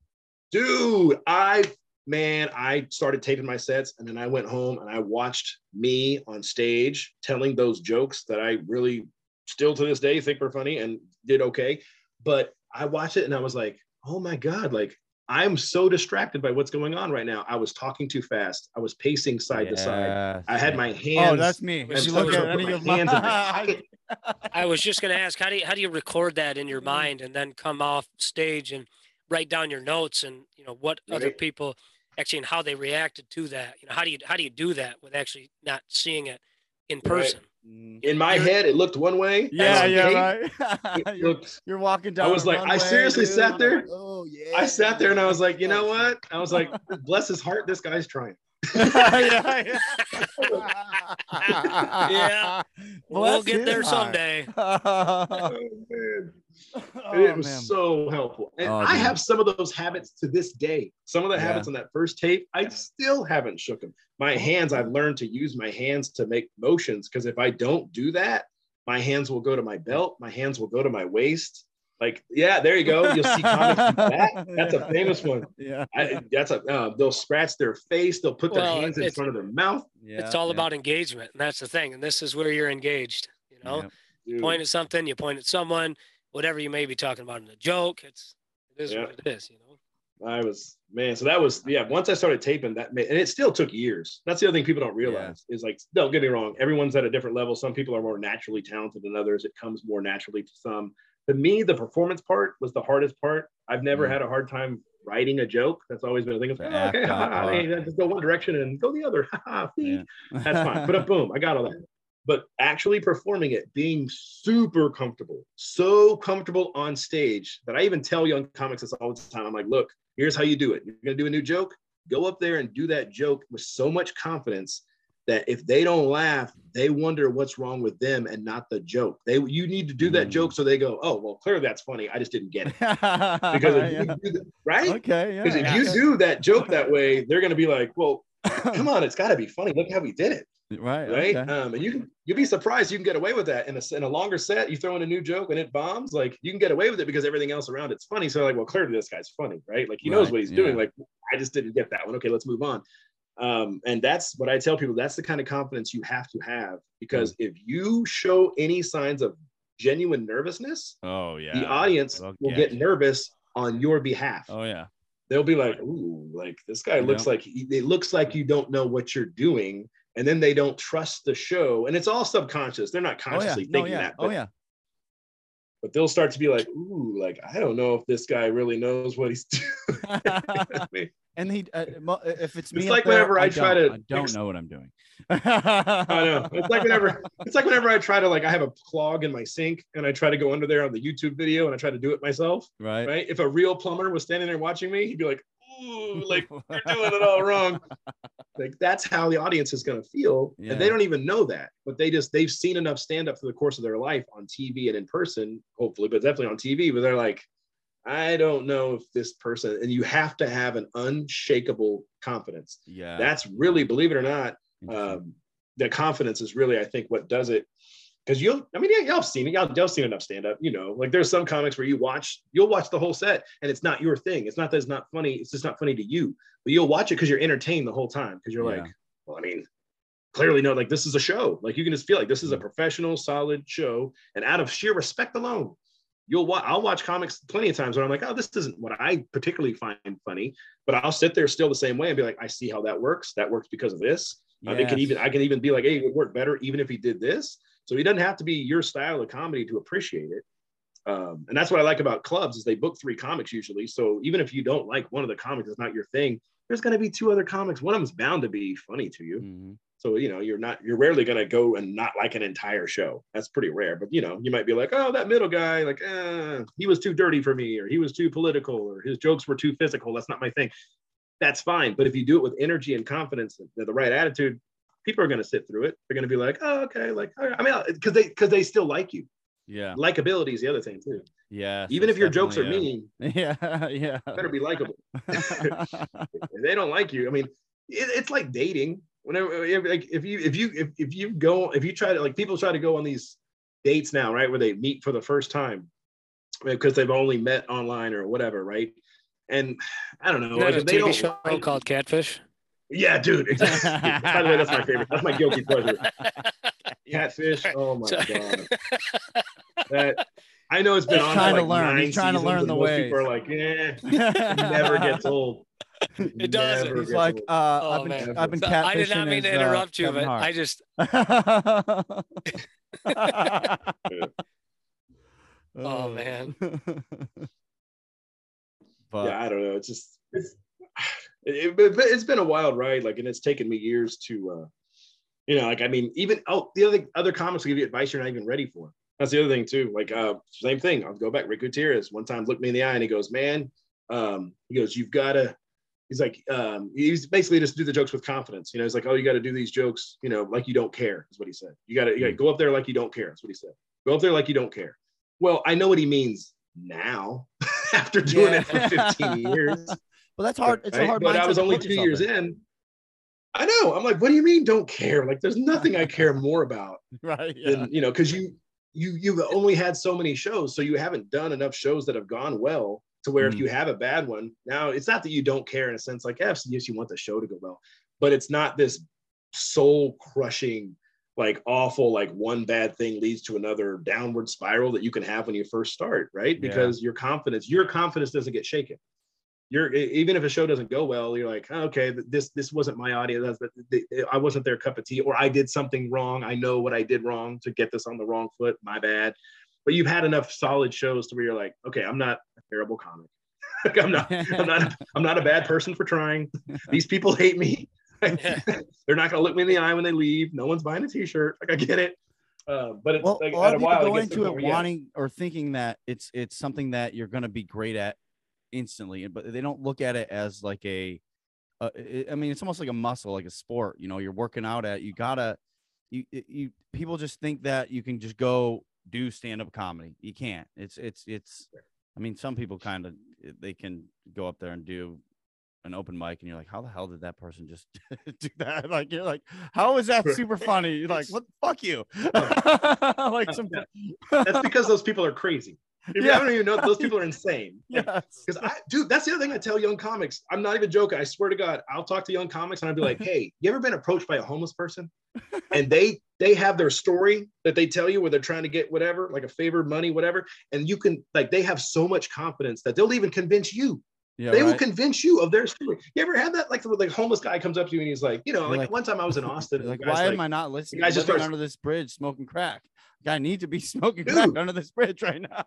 Dude, I Man, I started taping my sets and then I went home and I watched me on stage telling those jokes that I really still to this day think were funny and did okay. But I watched it and I was like, oh my God, like I'm so distracted by what's going on right now. I was talking too fast. I was pacing side yeah, to side. I had my hands. Oh, that's me. If you look at any of my hands I, I was just going to ask, how do you, how do you record that in your mind and then come off stage and write down your notes and, you know, what right. other people actually and how they reacted to that? You know, how do you how do you do that with actually not seeing it in person? Right. In my You're, head, it looked one way. Yeah, yeah, tape, right. you're, looked, you're walking down. I was like, runway, I seriously dude. sat there. Like, oh yeah. I sat there and I was like, you know what? I was like, bless his heart, this guy's trying. yeah, yeah. yeah. We'll get there someday. Oh, man. Oh, it was man. so helpful. And oh, I man. have some of those habits to this day. Some of the yeah. habits on that first tape, I still haven't shook them. My hands, I've learned to use my hands to make motions, because if I don't do that, my hands will go to my belt. My hands will go to my waist. Like, yeah, there you go. You'll see comics do that. That's yeah. a famous one. Yeah, I, that's a. Uh, they'll scratch their face. They'll put their well, hands in front of their mouth. Yeah, it's all yeah. about engagement, and that's the thing. And this is where you're engaged. You know, You point at something, you point at someone, whatever you may be talking about in a joke. It's it is yeah. what it is, you know. I was man, so that was yeah. Once I started taping that, and it still took years. That's the other thing people don't realize yeah. is like, don't get me wrong, everyone's at a different level. Some people are more naturally talented than others. It comes more naturally to some. To me, the performance part was the hardest part. I've never mm. had a hard time writing a joke. That's always been a thing. Of, oh, okay, ha, ha, hey, just go one direction and go the other. Ha, ha, yeah. That's fine. But boom, I got all that. But actually performing it, being super comfortable, so comfortable on stage that I even tell young comics this all the time. I'm like, look, here's how you do it. You're going to do a new joke. Go up there and do that joke with so much confidence that if they don't laugh, they wonder what's wrong with them and not the joke. They you need to do that mm. joke so they go, oh, well, clearly that's funny. I just didn't get it. Because if yeah. you do that, right? Okay. Because yeah, if yeah. you do that joke that way, they're going to be like, well, come on, it's got to be funny. Look how we did it. Right. Right. Okay. Um, and you can you'll be surprised you can get away with that in a in a longer set. You throw in a new joke and it bombs, like you can get away with it because everything else around it's funny. So like, well, clearly this guy's funny, right? Like he right. knows what he's yeah. doing. Like I just didn't get that one. Okay, let's move on. Um, and that's what I tell people. That's the kind of confidence you have to have, because if you show any signs of genuine nervousness, oh yeah, the audience will will get nervous on your behalf. Oh yeah, they'll be like, ooh, like this guy you looks know? like he, it looks like you don't know what you're doing. And then they don't trust the show. And it's all subconscious. They're not consciously oh, yeah. thinking no, yeah. that. But, oh, yeah. But they'll start to be like, ooh, like, I don't know if this guy really knows what he's doing. I mean, and he, uh, if it's me, it's like whenever there, I, I try don't, to, I don't know what I'm doing. I know. It's like whenever, it's like whenever I try to, like, I have a clog in my sink and I try to go under there on the YouTube video and I try to do it myself. Right. Right. If a real plumber was standing there watching me, he'd be like, ooh, like you're doing it all wrong. Like that's how the audience is going to feel. Yeah. And they don't even know that, but they just, they've seen enough stand up through the course of their life on T V and in person, hopefully, but definitely on T V, but they're like, I don't know if this person, and you have to have an unshakable confidence. Yeah. That's really, believe it or not, um, the confidence is really, I think, what does it. Because you'll, I mean, yeah, y'all have seen it. Y'all, y'all seen enough stand up, you know, like there's some comics where you watch, you'll watch the whole set and it's not your thing. It's not that it's not funny. It's just not funny to you, but you'll watch it because you're entertained the whole time. Because you're yeah. like, well, I mean, clearly, no, like this is a show. Like you can just feel like this is a professional, solid show. And out of sheer respect alone, you'll watch, I'll watch comics plenty of times where I'm like, oh, this isn't what I particularly find funny, but I'll sit there still the same way and be like, I see how that works. That works because of this. Yes. Um, it can even, I can even be like, hey, it would work better even if he did this. So it doesn't have to be your style of comedy to appreciate it. Um, and that's what I like about clubs is they book three comics usually. So even if you don't like one of the comics, it's not your thing, there's going to be two other comics. One of them's bound to be funny to you. Mm-hmm. So, you know, you're not, you're rarely going to go and not like an entire show. That's pretty rare. But, you know, you might be like, oh, that middle guy, like, eh, he was too dirty for me, or he was too political, or his jokes were too physical. That's not my thing. That's fine. But if you do it with energy and confidence and the right attitude, people are going to sit through it. They're going to be like, oh, okay. Like, I mean, because they, because they still like you. Yeah. Likability is the other thing too. Yeah. Even if your jokes are yeah. mean, yeah, yeah, better be likable. If they don't like you, I mean, it, it's like dating. Whenever, like, if you, if you, if, if you go, if you try to, like, people try to go on these dates now, right, where they meet for the first time because they've only met online or whatever, right? And I don't know. Like, a T V show like, called Catfish. Yeah, dude. Exactly. By the way, that's my favorite. That's my guilty pleasure. Catfish. Oh my god. That I know it's been on trying for like to learn. nine He's trying to learn the way. People are like, yeah, it never gets old. It doesn't. He's like, old. uh, oh, I've been, man. I've been so catfishing. I did not mean to his, interrupt uh, you, but Hart. I just. Oh man. But, yeah, I don't know. It's just it's it, it, it's been a wild ride, like, and it's taken me years to, uh, you know, like I mean, even oh, the other other comics will give you advice you're not even ready for. That's the other thing too. Like, uh, same thing. I'll go back. Rick Gutierrez one time looked me in the eye and he goes, "Man," um, he goes, "You've got to." He's like, um, he's basically just do the jokes with confidence. You know, he's like, "Oh, you got to do these jokes, you know, like you don't care," is what he said. You got to, you got to go up there like you don't care. That's what he said. Go up there like you don't care. Well, I know what he means now. After doing yeah. it for fifteen years. Well, that's hard. It's right? a hard But I was only two years in. in. I know. I'm like, what do you mean don't care? Like, there's nothing I care more about. Right. Yeah. Than, you know, because you you you've only had so many shows, so you haven't done enough shows that have gone well to where mm. if you have a bad one, now it's not that you don't care in a sense, like, yes, yes, you want the show to go well, but it's not this soul crushing, like awful, like one bad thing leads to another downward spiral that you can have when you first start, right? Because yeah. your confidence, your confidence doesn't get shaken. You're even if a show doesn't go well, you're like, oh, okay, this this wasn't my audience. I wasn't their cup of tea, or I did something wrong. I know what I did wrong to get this on the wrong foot. My bad. But you've had enough solid shows to where you're like, okay, I'm not a terrible comic. I'm not. I'm not. I'm not a bad person for trying. These people hate me. They're not gonna look me in the eye when they leave. No one's buying a T-shirt. Like I get it. Uh, but it's well, like, a lot of people people while, go into it yeah. wanting or thinking that it's it's something that you're going to be great at instantly, but they don't look at it as like a uh, it, I mean, it's almost like a muscle, like a sport. You know, you're working out at. You gotta. You you people just think that you can just go do stand-up comedy. You can't. It's it's it's. I mean, some people kind of they can go up there and do an open mic, and you're like, how the hell did that person just do that? Like, you're like, how is that super funny? You're like, what? Fuck you. Like some. That's because those people are crazy. Yeah. I don't even know. Those people are insane. Because yes. I, dude, that's the other thing I tell young comics. I'm not even joking. I swear to God, I'll talk to young comics and I'll be like, hey, you ever been approached by a homeless person? And they they have their story that they tell you where they're trying to get whatever, like a favor, money, whatever. And you can, like, they have so much confidence that they'll even convince you. Yeah, they right. will convince you of their story. You ever had that? Like the like, homeless guy comes up to you and he's like, you know, like, like one time I was in Austin. Like, why like, am I not listening? Guys just living starts, under this bridge smoking crack. I need to be smoking dude, crack under this bridge right now.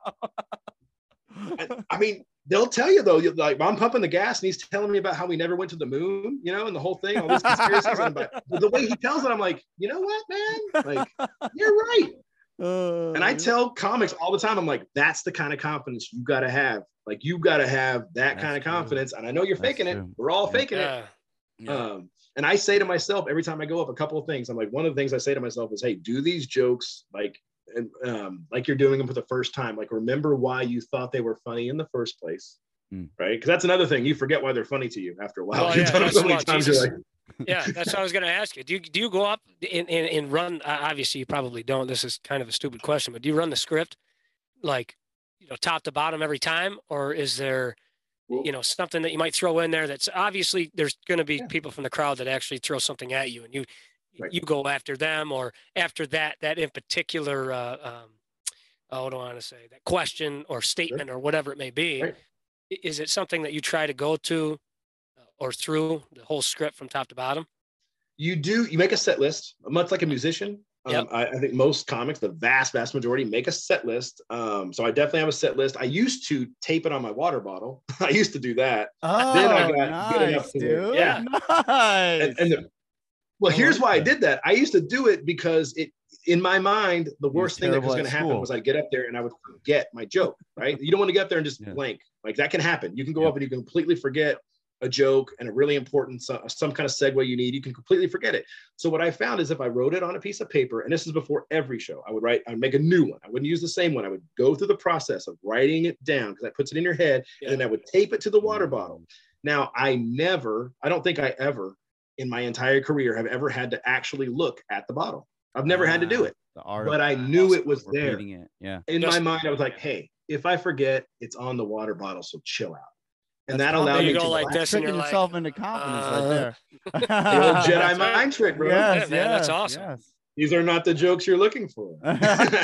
I, I mean, they'll tell you though, like I'm pumping the gas and he's telling me about how we never went to the moon, you know, and the whole thing, all these conspiracies. And but the way he tells it, I'm like, you know what, man? Like, you're right. Uh, and I tell comics all the time, I'm like, that's the kind of confidence you got to have. Like, you got to have that kind of confidence. True. And I know you're that's faking true. it. We're all yeah. faking yeah. it. Yeah. Um, and I say to myself every time I go up, a couple of things. I'm like, one of the things I say to myself is, hey, do these jokes like, and um, like you're doing them for the first time. Like, remember why you thought they were funny in the first place, mm. right? Because that's another thing. You forget why they're funny to you after a while. Well, You've yeah, done it so many well, times. You're like, yeah, that's what I was going to ask you. Do you do you go up and, and, and run? Uh, obviously, you probably don't. This is kind of a stupid question, but do you run the script like, you know, top to bottom every time, or is there, well, you know, something that you might throw in there that's obviously there's going to be yeah. people from the crowd that actually throw something at you, and you right. you go after them, or after that that in particular. Uh, um, oh, what do I want to say? That question or statement sure. or whatever it may be. Right. Is it something that you try to go to or through the whole script from top to bottom? You do. You make a set list, much like a musician. Yep. Um, I, I think most comics, the vast, vast majority, make a set list. Um, so I definitely have a set list. I used to tape it on my water bottle. I used to do that. Oh, then I got nice, good enough to dude. Yeah. Nice. And, and the, well, I here's like why that. I did that. I used to do it because it, in my mind, the worst thing that was going to happen was I'd get up there and I would forget my joke, right? You don't want to get up there and just yeah. blank. Like, that can happen. You can go yeah. up and you can completely forget a joke and a really important, some, some kind of segue you need. You can completely forget it. So what I found is if I wrote it on a piece of paper, and this is before every show, I would write, I'd make a new one. I wouldn't use the same one. I would go through the process of writing it down because that puts it in your head, yeah. and then I would tape it to the water bottle. Now, I never, I don't think I ever in my entire career have ever had to actually look at the bottle. I've never had to do it, but I knew it was there. It. Yeah. In my mind, I was like, hey, if I forget, it's on the water bottle, so chill out. And That's that allowed me to like this tricking yourself like, into confidence uh, right there. The old Jedi mind trick, bro. Yes, yeah, man, yes, that's awesome. Yes. These are not the jokes you're looking for. I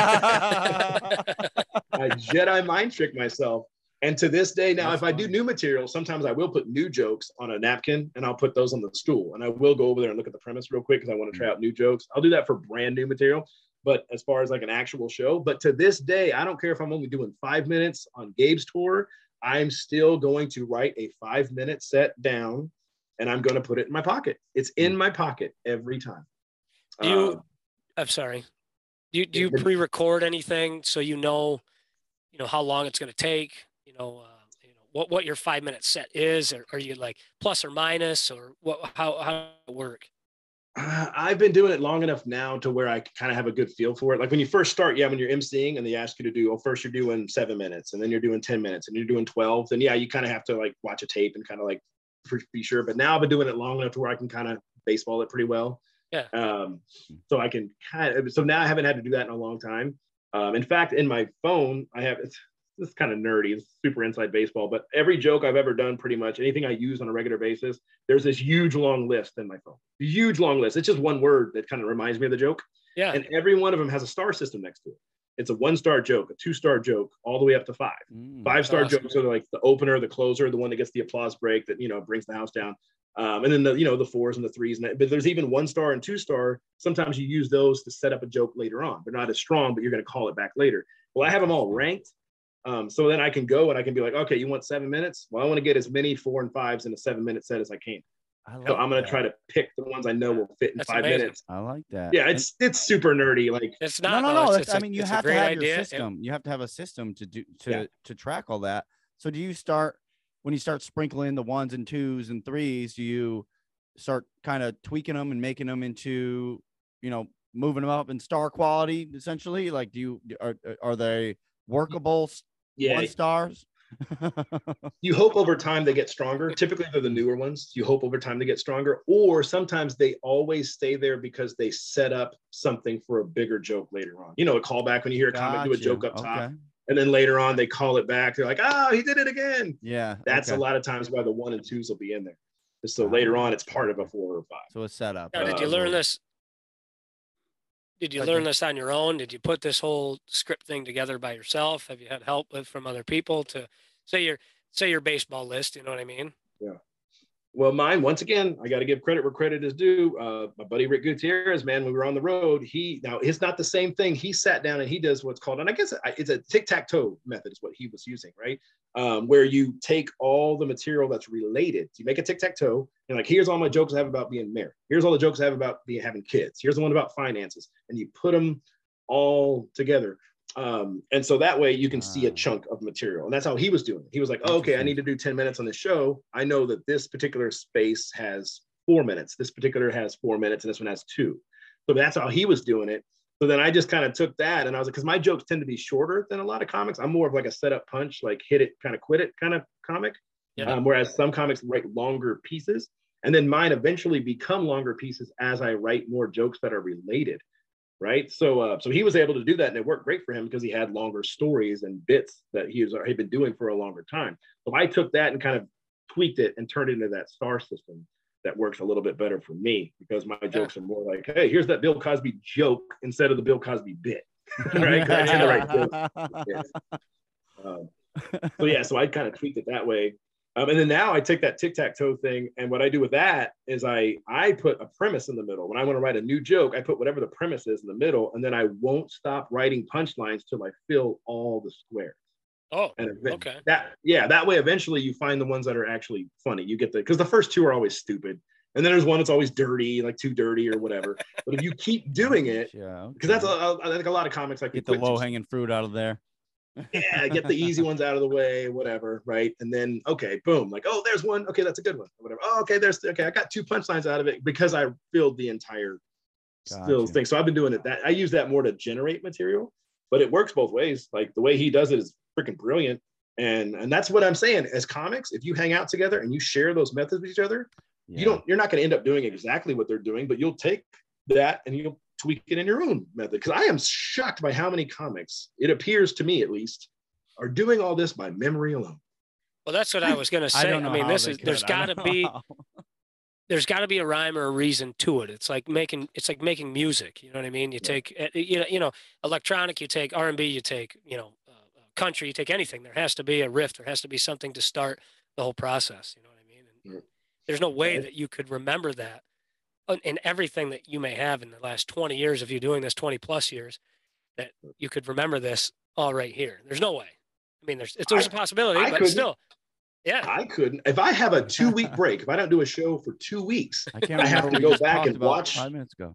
Jedi mind trick myself. And to this day, now, That's if I funny. do new material, sometimes I will put new jokes on a napkin and I'll put those on the stool. And I will go over there and look at the premise real quick because I want to try out new jokes. I'll do that for brand new material. But as far as like an actual show, but to this day, I don't care if I'm only doing five minutes on Gabe's tour. I'm still going to write a five minute set down and I'm going to put it in my pocket. It's in my pocket every time. Do you, um, I'm sorry. Do you, do you pre-record anything so you know, you know, how long it's going to take? You know, uh, you know what, what your five minute set is, or are you like plus or minus, or what, how, how does it work? Uh, I've been doing it long enough now to where I kind of have a good feel for it. Like when you first start, yeah, when you're emceeing and they ask you to do, oh, first you're doing seven minutes and then you're doing ten minutes and you're doing twelve, then yeah, you kind of have to like watch a tape and kind of like be sure. But now I've been doing it long enough to where I can kind of baseball it pretty well. Yeah. Um, so I can kind of, so now I haven't had to do that in a long time. Um, in fact, in my phone, I have, it's, this is kind of nerdy, it's super inside baseball, but every joke I've ever done, pretty much anything I use on a regular basis, there's this huge long list in my phone. Huge long list. It's just one word that kind of reminds me of the joke. Yeah. And every one of them has a star system next to it. It's a one-star joke, a two-star joke, all the way up to five. Mm, Five-star awesome. jokes are like the opener, the closer, the one that gets the applause break that, you know, brings the house down. Um, and then the, you know, the fours and the threes. And that, but there's even one star and two star. Sometimes you use those to set up a joke later on. They're not as strong, but you're going to call it back later. Well, I have them all ranked. Um, so then I can go and I can be like, okay, you want seven minutes? Well, I want to get as many four and fives in a seven minute set as I can. I like So I'm going to that. try to pick the ones I know will fit in That's five amazing. minutes. I like that. Yeah, it's it's super nerdy. Like, It's no, not. no, though. no. It's, that's- it's I a- mean, you it's a have to great have your idea. system. You have to have a system to do to Yeah. to track all that. So do you start when you start sprinkling the ones and twos and threes? Do you start kind of tweaking them and making them into, you know, moving them up in star quality essentially? Like, do you are are they workable yeah, one stars? you hope over time they get stronger. Typically, they're the newer ones. You hope over time they get stronger, or sometimes they always stay there because they set up something for a bigger joke later on. You know, a callback when you hear a comic do a Gotcha. joke up top, Okay. and then later on they call it back. They're like, "Oh, he did it again." Yeah. That's okay. a lot of times why the one and twos will be in there. So Ah. later on, it's part of a four or five. So a setup. Now, did you Uh, learn this? Did you Okay. learn this on your own? Did you put this whole script thing together by yourself? Have you had help with from other people to say your say your baseball list? You know what I mean? Well, mine, once again, I got to give credit where credit is due. Uh, my buddy Rick Gutierrez, man, when we were on the road, he, now it's not the same thing. He sat down and he does what's called, and I guess it's a tic-tac-toe method is what he was using, right? Um, where you take all the material that's related. You make a tic-tac-toe, and like, here's all my jokes I have about being married. Here's all the jokes I have about being having kids. Here's the one about finances. And you put them all together. Um, and so that way you can see a Wow. chunk of material. And that's how he was doing it. He was like, oh, okay, I need to do ten minutes on the show. I know that this particular space has four minutes. This particular has four minutes and this one has two. So that's how he was doing it. So then I just kind of took that and I was like, because my jokes tend to be shorter than a lot of comics. I'm more of like a setup punch, like hit it, kind of quit it kind of comic. Yeah. Um, whereas some comics write longer pieces. And then mine eventually become longer pieces as I write more jokes that are related. Right. So uh, so he was able to do that and it worked great for him because he had longer stories and bits that he was he'd been doing for a longer time. So I took that and kind of tweaked it and turned it into that star system that works a little bit better for me because my jokes are more like, hey, here's that Bill Cosby joke instead of the Bill Cosby bit. Right. 'Cause I had the right joke. Yeah. Um, so yeah, so I kind of tweaked it that way. Um, and then now I take that tic-tac-toe thing, and what I do with that is I I put a premise in the middle. When I want to write a new joke, I put whatever the premise is in the middle, and then I won't stop writing punchlines till I fill all the squares. Oh, And ev- okay. that yeah, that way eventually you find the ones that are actually funny. You get the because the first two are always stupid, and then there's one that's always dirty, like too dirty or whatever. But if you keep doing it, Yeah. because that's a, a, I think a lot of comics like to Get the quit too low hanging fruit out of there. yeah, get the easy ones out of the way, whatever, right? And then, okay, boom, like, oh, there's one. Okay, that's a good one, or whatever. Oh, okay, there's, okay, I got two punchlines out of it because I filled the entire still Gotcha. thing. So I've been doing it that I use that more to generate material, but it works both ways. Like the way he does it is freaking brilliant. And and that's what I'm saying. As comics, if you hang out together and you share those methods with each other, Yeah. you don't, you're not going to end up doing exactly what they're doing, but you'll take that and you'll tweak it in your own method. Because I am shocked by how many comics, it appears to me at least, are doing all this by memory alone. Well, that's what I was gonna I say. don't I, know mean, how this they is could. there's I got don't to know be how. there's got to be a rhyme or a reason to it. It's like making it's like making music. You know what I mean? You Yeah. take uh, you know you know electronic, you take R and B, you take you know uh, uh, country, you take anything. There has to be a riff. There has to be something to start the whole process. You know what I mean? And Yeah. there's no way Right. that you could remember that uh, in everything that you may have in the last twenty years of you doing this, twenty plus years, that you could remember this all right here. There's no way. I mean, there's it's, there's a possibility, I but couldn't. still, yeah. I couldn't. If I have a two week break, if I don't do a show for two weeks, I can't I have remember. to We go just back talked and about watch- five minutes ago.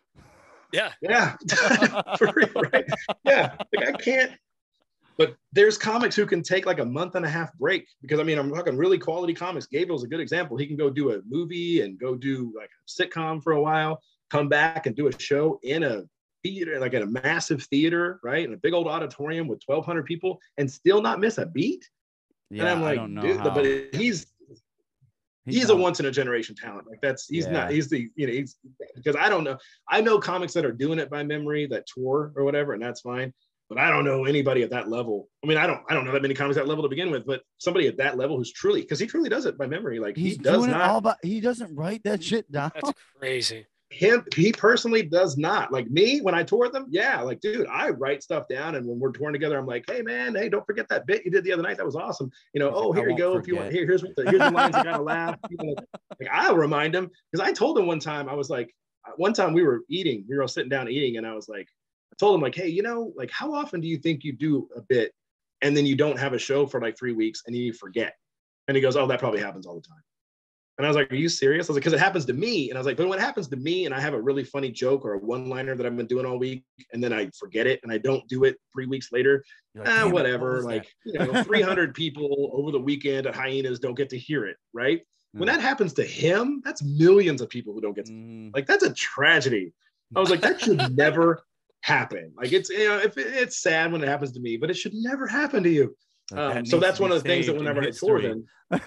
Yeah. yeah, for real, right? Yeah, like I can't. But there's comics who can take like a month and a half break because I mean, I'm talking really quality comics. Gabriel's a good example. He can go do a movie and go do like a sitcom for a while, come back and do a show in a theater, like in a massive theater, right? In a big old auditorium with twelve hundred people and still not miss a beat. Yeah, and I'm like, I don't know dude, how. but he's he's, a not- once in a generation talent. Like that's he's Yeah. not he's the you know he's because I don't know I know comics that are doing it by memory that tour or whatever, and that's fine. but I don't know anybody at that level. I mean, I don't, I don't know that many comics at that level to begin with, but somebody at that level who's truly, because he truly does it by memory. Like He's he does doing not. it all about, he doesn't write that shit down. That's crazy. Him, he personally does not. Like me, when I tour with them, yeah, like dude, I write stuff down, and when we're touring together, I'm like, hey man, hey, don't forget that bit you did the other night. That was awesome. You know, oh, I here you won't go. If you want, forget. here, here's what the here's the lines you gotta laugh. You know, like I'll remind him because I told him one time, I was like, one time we were eating, we were all sitting down eating, and I was like, I told him like, hey, you know, like how often do you think you do a bit, and then you don't have a show for like three weeks, and then you forget? And he goes, oh, that probably happens all the time. And I was like, are you serious? I was like, because it happens to me. And I was like, but when it happens to me and I have a really funny joke or a one-liner that I've been doing all week, and then I forget it and I don't do it three weeks later, Like, eh, what whatever. Like, you know, three hundred people over the weekend at Hyenas don't get to hear it, right? When that happens to him, that's millions of people who don't get to, mm. like, that's a tragedy. I was like, that should never happen. Like, it's, you know, if it, it's sad when it happens to me, but it should never happen to you. Like, Um, that so needs that's to one be of the things that saved in whenever I tour history. them,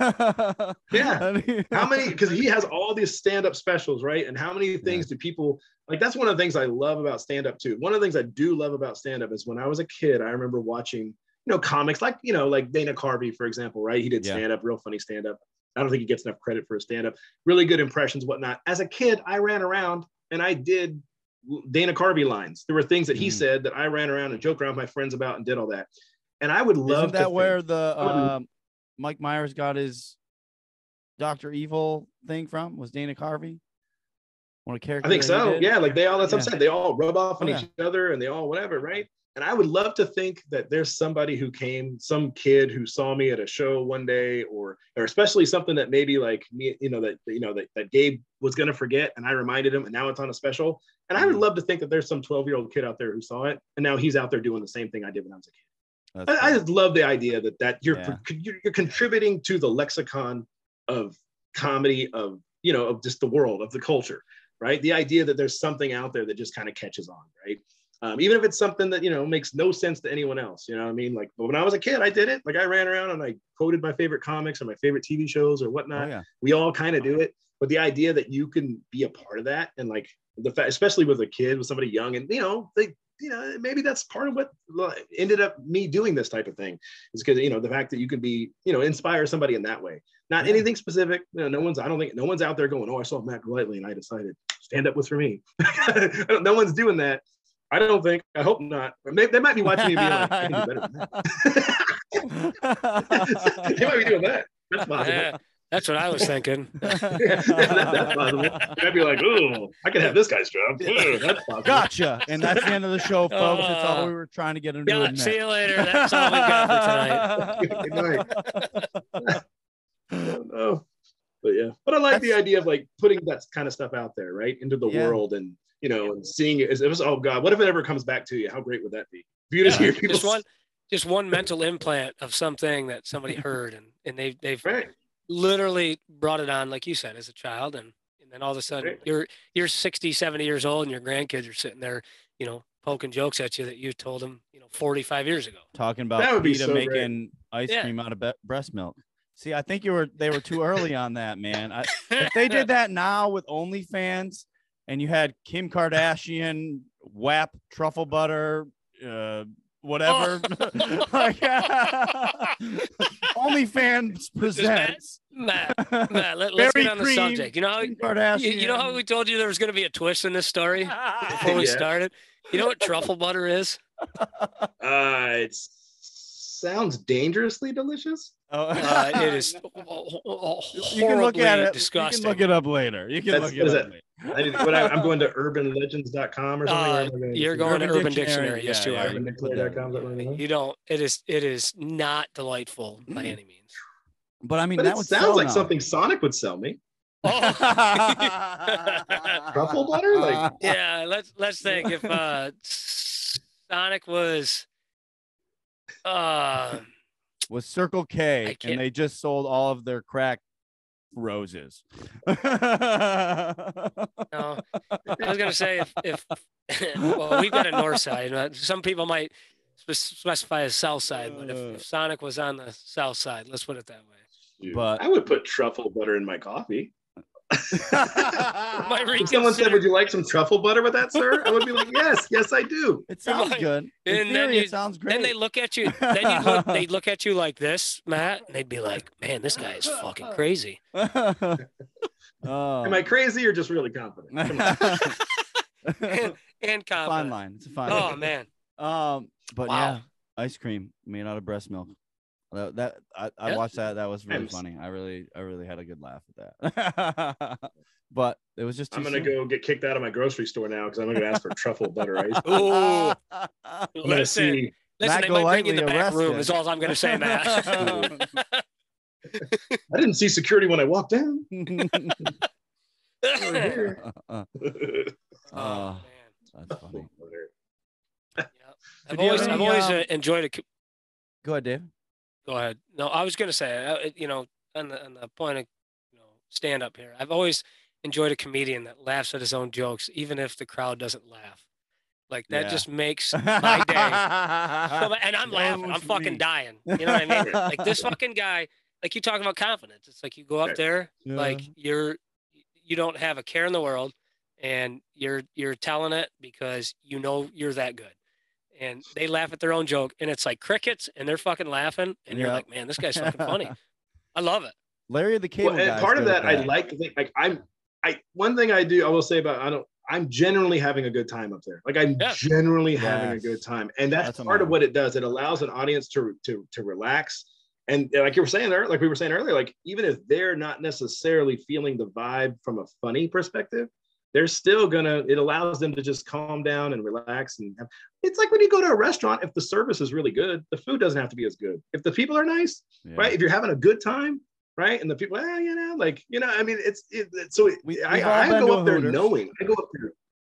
yeah. How many, because he has all these stand-up specials, right? And how many things do people, like, that's one of the things I love about stand-up too. One of the things I do love about stand-up is when I was a kid, I remember watching, you know, comics like, you know, like Dana Carvey, for example, right? He did Yeah. stand-up, real funny stand-up. I don't think he gets enough credit for his stand-up. Really good impressions, whatnot. As a kid, I ran around and I did Dana Carvey lines. There were things that he Mm. said that I ran around and joked around with my friends about and did all that. And I would love Isn't that to where think, the I would- um, Mike Myers got his Doctor Evil thing from? Was Dana Carvey one of the characters? I think that he so. did? Yeah, like they all, that's what I'm Yeah. saying. They all rub off on Oh, each other and they all whatever, right? And I would love to think that there's somebody who came, some kid who saw me at a show one day, or or especially something that maybe like me, you know, that you know that, that Gabe was gonna forget, and I reminded him, and now it's on a special. And I would Mm. love to think that there's some twelve-year-old kid out there who saw it, and now he's out there doing the same thing I did when I was a kid. That's I, I cool. just love the idea that that you're, Yeah. you're you're contributing to the lexicon of comedy, of you know, of just the world, of the culture, right? The idea that there's something out there that just kind of catches on, right? Um, even if it's something that, you know, makes no sense to anyone else, you know what I mean? Like, but when I was a kid, I did it. Like I ran around and I quoted my favorite comics or my favorite T V shows or whatnot. Oh, yeah. We all kind of do it. But the idea that you can be a part of that, and like the fact, especially with a kid, with somebody young, and you know, they, you know, maybe that's part of what ended up me doing this type of thing, is because, you know, the fact that you can be, you know, inspire somebody in that way. Not Yeah. anything specific. You know, no one's, I don't think, no one's out there going, oh, I saw Matt Golightly and I decided stand up was for me. No one's doing that. I don't think. I hope not. They, they might be watching me and be like, I can do better than that. They might be doing that. That's possible. Yeah, that's what I was thinking. Yeah, that, that's possible. They might be like, ooh, I could have this guy's job. Ooh, that's possible. Gotcha. And that's the end of the show, folks. That's all Uh, we were trying to get into. Yeah, see you later. That's all we got for tonight. Good night. I don't know. But yeah, but I like the idea of like putting that kind of stuff out there, right, into the Yeah. world, and you know, and seeing it. It was, oh God, what if it ever comes back to you? How great would that be? If you just Yeah, hear people, just one, just one mental implant of something that somebody heard, and and they they've right? literally brought it on, like you said, as a child, and and then all of a sudden Right. you're you're sixty, seventy years old, and your grandkids are sitting there, you know, poking jokes at you that you told them, you know, forty-five years ago. Talking about That would be PETA so great. making ice Yeah. cream out of be- breast milk. See, I think you were they were too early on that, man. I, if they did that now with OnlyFans, and you had Kim Kardashian, W A P, truffle butter, uh, whatever, like, OnlyFans presents Matt, Matt, let, us Berry get on the cream, subject. You know, how, Kim you, Kardashian. you know how we told you there was going to be a twist in this story before we Yeah. started. You know what truffle butter is? Uh, it sounds dangerously delicious. Oh. Uh, it is You can look horribly at it. disgusting. You can look it up later. You can That's- look it is up it- later. I need, what I, I'm going to urban legends dot com or something. Uh, Where am I going? you're going to Urban Urban Dictionary, Dictionary. Yes, yeah, you yeah, are. you urban can put dictionary that dot com, is that what it is? You don't. It is. It is not delightful by any means. But I mean, But that it would sounds sell like now. something Sonic would sell me. Oh. Truffle butter, like Yeah. Let's let's think. If uh, Sonic was, uh, was Circle I K, can't- and they just sold all of their crack roses. no, I was gonna say if if well, we've got a north side. uh, Some people might spe- specify as south side, but if, Uh. if Sonic was on the south side, let's put it that way. But I would put truffle butter in my coffee. If someone said, "Would you like some truffle butter with that, sir?" I would be like, "Yes, yes, I do." It sounds Like, good. In and theory, then you, it sounds great. Then they look at you. Then you look. They look at you like this, Matt, and they'd be like, "Man, this guy is fucking crazy." oh. Am I crazy or just really confident? Come on. and, and confident. Fine line. It's a fine Oh line. man. Um, but Wow. yeah, ice cream made out of breast milk. That, that I, I Yeah. watched that. That was really Nice. funny. I really, I really had a good laugh at that. But it was just. Too I'm gonna soon. go get kicked out of my grocery store now because I'm gonna ask for truffle butter ice. Ooh. I'm gonna Listen, see. listen. Matt They might bring you in the Golightly back room. arrested. Is all I'm gonna say, Matt. I didn't see security when I walked in. uh, Oh man. that's funny. Yeah. I've do you have always, I've any, always um, uh, enjoyed it. Go ahead, Dave. Go ahead. No, I was gonna say, uh, it- you know, on the on the point of, you know, stand up here. I've always enjoyed a comedian that laughs at his own jokes, even if the crowd doesn't laugh. Like that Yeah. just makes my day. So, and I'm laughing. I'm fucking me. dying. You know what I mean? Like this fucking guy. Like you talk about confidence. It's like you go up Right. there, Yeah. like you're, you don't have a care in the world, and you're you're telling it because you know you're that good. And they laugh at their own joke, and it's like crickets, and they're fucking laughing, and you're Yep. like, man, this guy's fucking funny. I love it. Larry the Cable Well, and Guy is part of good at that, I like to think like I'm. I one thing I do I will say about I don't. I'm generally having a good time up there. Like I'm Yeah. generally having a Yes. good time, and that's, That's a part of man. what it does. It allows an audience to to to relax. And like you were saying there, like we were saying earlier, like even if they're not necessarily feeling the vibe from a funny perspective, they're still gonna. It allows them to just calm down and relax. And have, it's like when you go to a restaurant. If the service is really good, the food doesn't have to be as good. If the people are nice, Yeah. right? If you're having a good time, right? And the people, well, you know, like you know, I mean, it's it, it- so. It, We- we've I, all I been go to up a there Hooters. knowing. I go up there.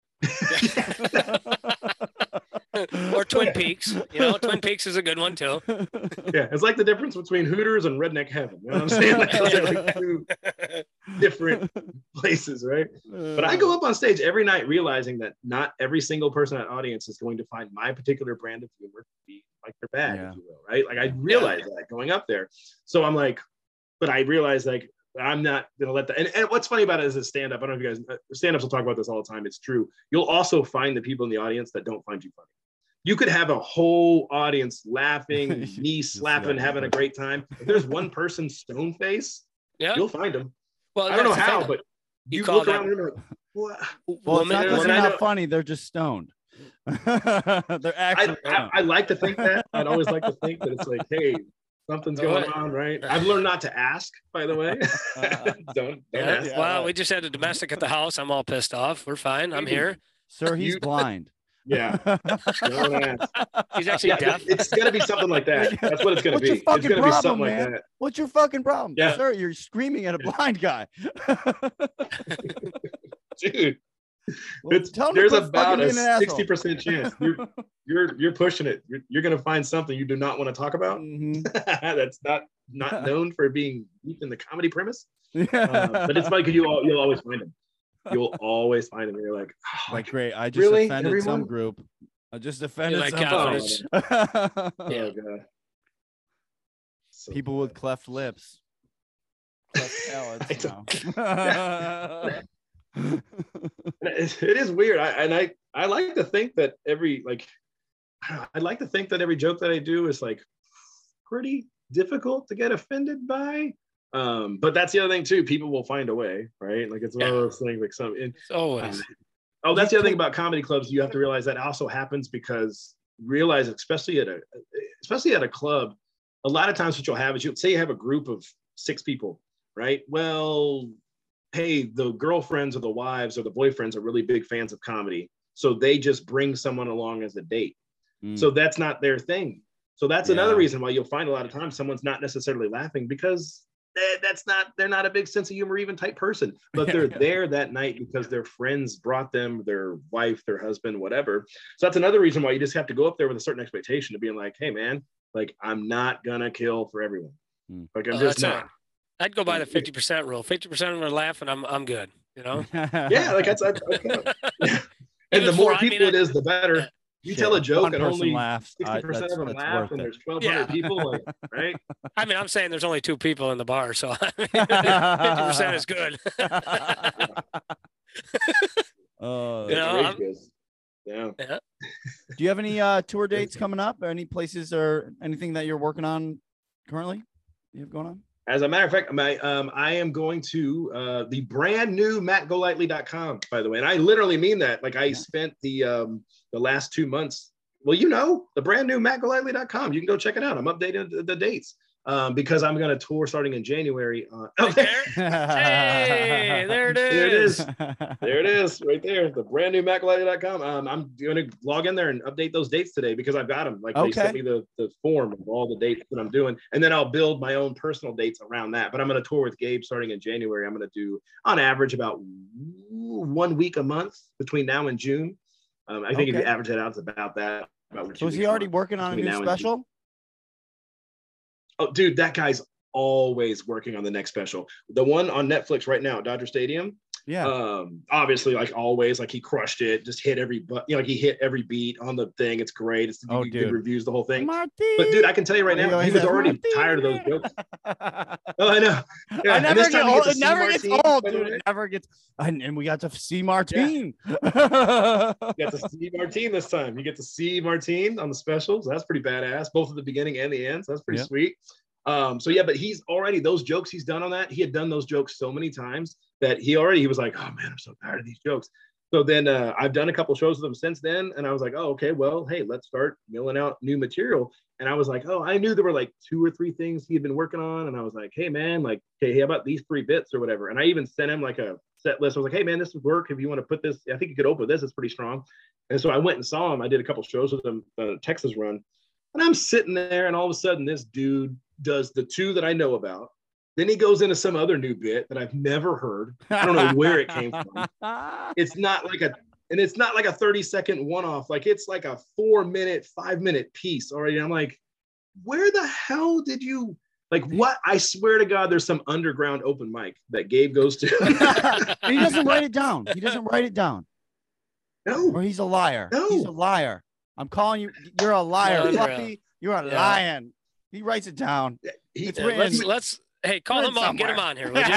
Or Twin Peaks. You know, Twin Peaks is a good one too. Yeah, it's like the difference between Hooters and Redneck Heaven. You know what I'm saying? Like, those are like two different places, right? But I go up on stage every night realizing that not every single person in that audience is going to find my particular brand of humor to be like their bag, Yeah. if you will, right? Like I realize that going up there. So I'm like, but I realize like I'm not gonna let that. And, and what's funny about it is a stand-up. I don't know if you guys stand-ups will talk about this all the time. It's true. You'll also find the people in the audience that don't find you funny. You could have a whole audience laughing, knee slapping, having a great time. If there's one person stone face, Yeah. you'll find them. Well, I don't know that's the how, thing. but You you, call look that- around and you're like, what? Well, it's Woman- not and that I they're know- not funny. They're just stoned. They're I, actually I, stoned. I like to think that. I'd always like to think that it's like, hey, something's going on, right? I've learned not to ask, by the way. don't don't Yeah. ask. Yeah. Well, we just had a domestic at the house. I'm all pissed off. We're fine. I'm here. Sir, he's You- blind. Yeah, don't ask. He's actually Yeah, deaf. it's gonna be something like that. That's what it's gonna What's be. your It's fucking gonna be problem, something man? like that. What's your fucking problem? Yeah. Sir, you're screaming at a blind guy. Dude, Well, it's, tell him to there's quit about fucking a being an asshole. sixty percent chance you're you're you're pushing it. You're, you're gonna find something you do not want to talk about. Mhm. That's not not known for being deep in the comedy premise. Yeah. Uh, but it's funny because you all, you'll always find them. You'll always find them. You're like, oh, Like, great. I just Really? offended some Everyone? group. I just offended like some confidence. folks. oh Yeah. god. So People with bad. cleft lips. Cleft I palates. don't- you know. it, it is weird. I and I I like to think that every like I don't know, I like to think that every joke that I do is like pretty difficult to get offended by. Um, but that's the other thing too. People will find a way, right? Like it's one of Yeah. those things. Like some. And, It's always. oh, that's the other thing about comedy clubs. You have to realize that also happens because realize, especially at a especially at a club, a lot of times what you'll have is you'll say you have a group of six people, right? Well, hey, the girlfriends or the wives or the boyfriends are really big fans of comedy. So they just bring someone along as a date. Mm. So that's not their thing. So that's Yeah. another reason why you'll find a lot of times someone's not necessarily laughing because they- that's not, they're not a big sense of humor even type person, but they're Yeah. there that night because their friends brought them, their wife, their husband, whatever. So that's another reason why you just have to go up there with a certain expectation of being like, hey man, like I'm not gonna kill for everyone. Mm. Like I'm Oh, just that's not. right. I'd go by the fifty percent rule. fifty percent of them are laughing. I'm I'm good. You know. Yeah, like that's, that's okay. And Even the more for- I mean, people I- it is, the better. You Shit, tell a if joke one and person only laughs, I- sixty percent that's- of them that's laugh, worth and it. there's twelve hundred Yeah. people, like, right? I mean, I'm saying there's only two people in the bar, so I mean, fifty percent is good. Oh, You It's know, rage I'm- goes. Yeah. Yeah. do you have any uh, tour dates coming up? Or any places or anything that you're working on currently? You have going on? As a matter of fact, my, um, I am going to uh, the brand new matt go lightly dot com, by the way. And I literally mean that. Like I Yeah. spent the um, the last two months. Well, you know, the brand new matt go lightly dot com. You can go check it out. I'm updating the, the dates um, because I'm going to tour starting in January. Uh, Right there. Hey, there it is. There it is. There it is, right there. The brand new matt go lightly dot com. Um, I'm going to log in there and update those dates today because I've got them. Like they sent Okay. me the, the form of all the dates that I'm doing, and then I'll build my own personal dates around that. But I'm going to tour with Gabe starting in January. I'm going to do on average about one week a month between now and June. Um, I think if you Okay. average it out, it's about that. About So two is he weeks a already month working on a between new now and June. special? Oh, dude, that guy's always working on the next special. The one on Netflix right now, Dodger Stadium. Yeah. Um, obviously, like always, like he crushed it, just hit every but you know, like he hit every beat on the thing. It's great. It's Oh, good dude. reviews, the whole thing. Martin. But dude, I can tell you right There you now, go. he He was says, already "Martin." tired of those jokes. Oh, I know. Yeah, I and never this get time we old. to It see never gets Martine, old, by the dude. way. It never gets. And, and we got to see Martine. You get to see Martine this time. You get to see Martine on the specials. That's pretty badass, both at the beginning and the end. So that's pretty Yep. sweet. Um, so yeah, but he's already those jokes he's done on that. He had done those jokes so many times that he already he was like, oh man, I'm so tired of these jokes. So then uh, I've done a couple shows with him since then, and I was like, oh okay, well hey, let's start milling out new material. And I was like, oh, I knew there were like two or three things he had been working on, and I was like, hey man, like, okay, how about these three bits or whatever? And I even sent him like a set list. I was like, hey man, this would work if you want to put this. I think you could open this. It's pretty strong. And so I went and saw him. I did a couple shows with him, uh, Texas run, and I'm sitting there, and all of a sudden, this dude does the two that I know about. Then he goes into some other new bit that I've never heard. I don't know where it came from. It's not like a, and it's not like a thirty second one off. Like it's like a four minute, five minute piece already. I'm like, where the hell did you, like what? I swear to God, there's some underground open mic that Gabe goes to. he doesn't write it down. He doesn't write it down. No, Or he's a liar. No. He's a liar. I'm calling you. You're a liar, Unreal. Fluffy. You're a Yeah. lion. He writes it down. he, It's Yeah, written. let's let's hey, call Written him up, get him somewhere. on here, would you?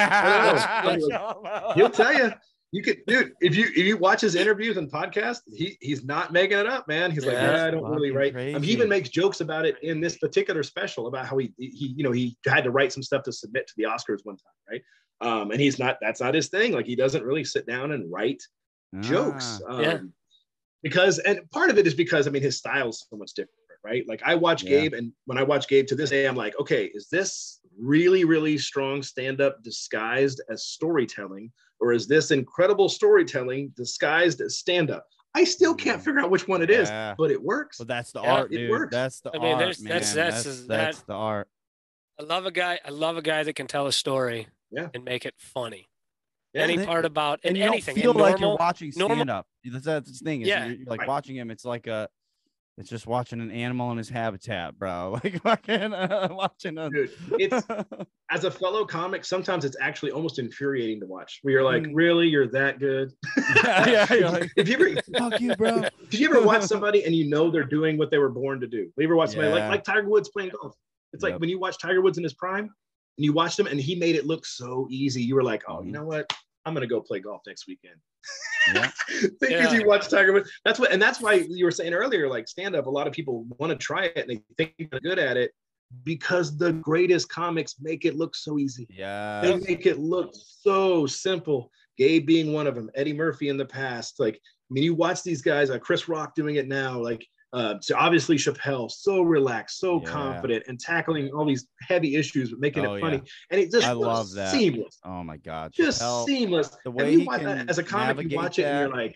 I he'll tell you. You could, dude. If you if you watch his interviews and podcasts, he he's not making it up, man. He's like, Yeah. yeah, I don't really Fucking write. crazy. Um, he even makes jokes about it in this particular special about how he he you know he had to write some stuff to submit to the Oscars one time, right? Um, and he's not. That's not his thing. Like he doesn't really sit down and write jokes. Ah. Um, Yeah. Because and part of it is because I mean his style is so much different, right? Like I watch Yeah. Gabe, and when I watch Gabe to this day, I'm like, okay, is this really, really strong stand-up disguised as storytelling, or is this incredible storytelling disguised as stand-up? I still can't figure out which one it is, Yeah. but it works. Well, that's the Yeah, art, it dude. works. That's the I mean, art, there's- man. that's- That's that's- that's, that- the art. I love a guy. I love a guy that can tell a story Yeah. and make it funny. Yeah. Any And it- part about And and you don't anything. feel and like normal, you're watching normal- stand up. That's that's the thing. Is Yeah. you're, you're like Right. watching him. It's like a, it's just watching an animal in his habitat, bro. Like fucking uh, watching a. Dude, it's as a fellow comic, sometimes it's actually almost infuriating to watch. Where you're like, Mm. really, you're that good? yeah, yeah. You're like, If you ever, fuck you, bro. did you ever watch somebody and you know they're doing what they were born to do? You ever watch somebody Yeah. like like Tiger Woods playing golf? It's like Yep. when you watch Tiger Woods in his prime and you watched him and he made it look so easy. You were like, oh, you know what? I'm gonna go play golf next weekend. Yeah. Because Yeah. you watch Tiger Woods. That's what, and that's why you were saying earlier, like stand up. A lot of people want to try it and they think they're good at it because the greatest comics make it look so easy. Yeah. They make it look so simple. Gabe being one of them, Eddie Murphy in the past. Like, I mean, you watch these guys, uh, Chris Rock doing it now. Like, uh, so obviously Chappelle, so relaxed, so Yeah. confident, and tackling all these heavy issues, but making Oh, it funny. yeah. And it just I looks love that. seamless, Oh my God. just Chappelle, seamless. the And way you he watch, can as a comic, you navigate watch it and you're that, like,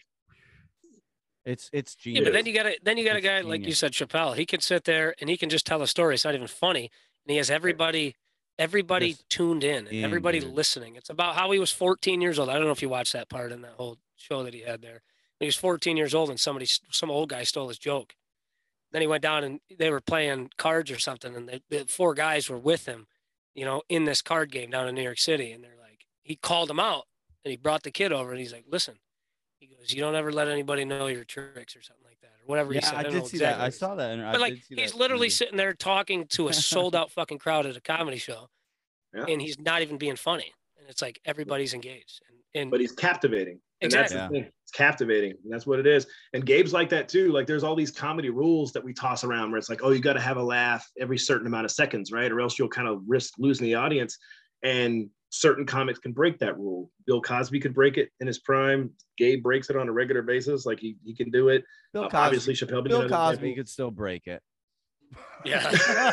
it's it's Yeah, genius. but then you got a then you got a It's guy like you genius. said, Chappelle. He can sit there and he can just tell a story. It's not even funny, and he has everybody everybody Just tuned in and in, everybody dude. listening. It's about how he was fourteen years old. I don't know if you watched that part in that whole show that he had there. He was fourteen years old and somebody some old guy stole his joke. Then he went down and they were playing cards or something, and the, the four guys were with him, you know, in this card game down in New York City, and they're like, he called him out and he brought the kid over and he's like, listen, He goes, "You don't ever let anybody know your tricks or something like that, or whatever." Yeah, he said. I, I, don't did know see exactly. that. I saw that. And I But like, did see he's that literally movie. sitting there talking to a sold out fucking crowd at a comedy show, Yeah. and he's not even being funny. And it's like everybody's engaged. And, and But he's captivating. And Exactly. that's the thing. It's captivating. And that's what it is. And Gabe's like that too. Like there's all these comedy rules that we toss around where it's like, oh, you got to have a laugh every certain amount of seconds, right? Or else you'll kind of risk losing the audience. And certain comics can break that rule. Bill Cosby could break it in his prime. Gabe breaks it on a regular basis. Like he, he can do it. Bill Uh, Cosby, obviously, Chappelle. Bill another Cosby example. could still break it. yeah.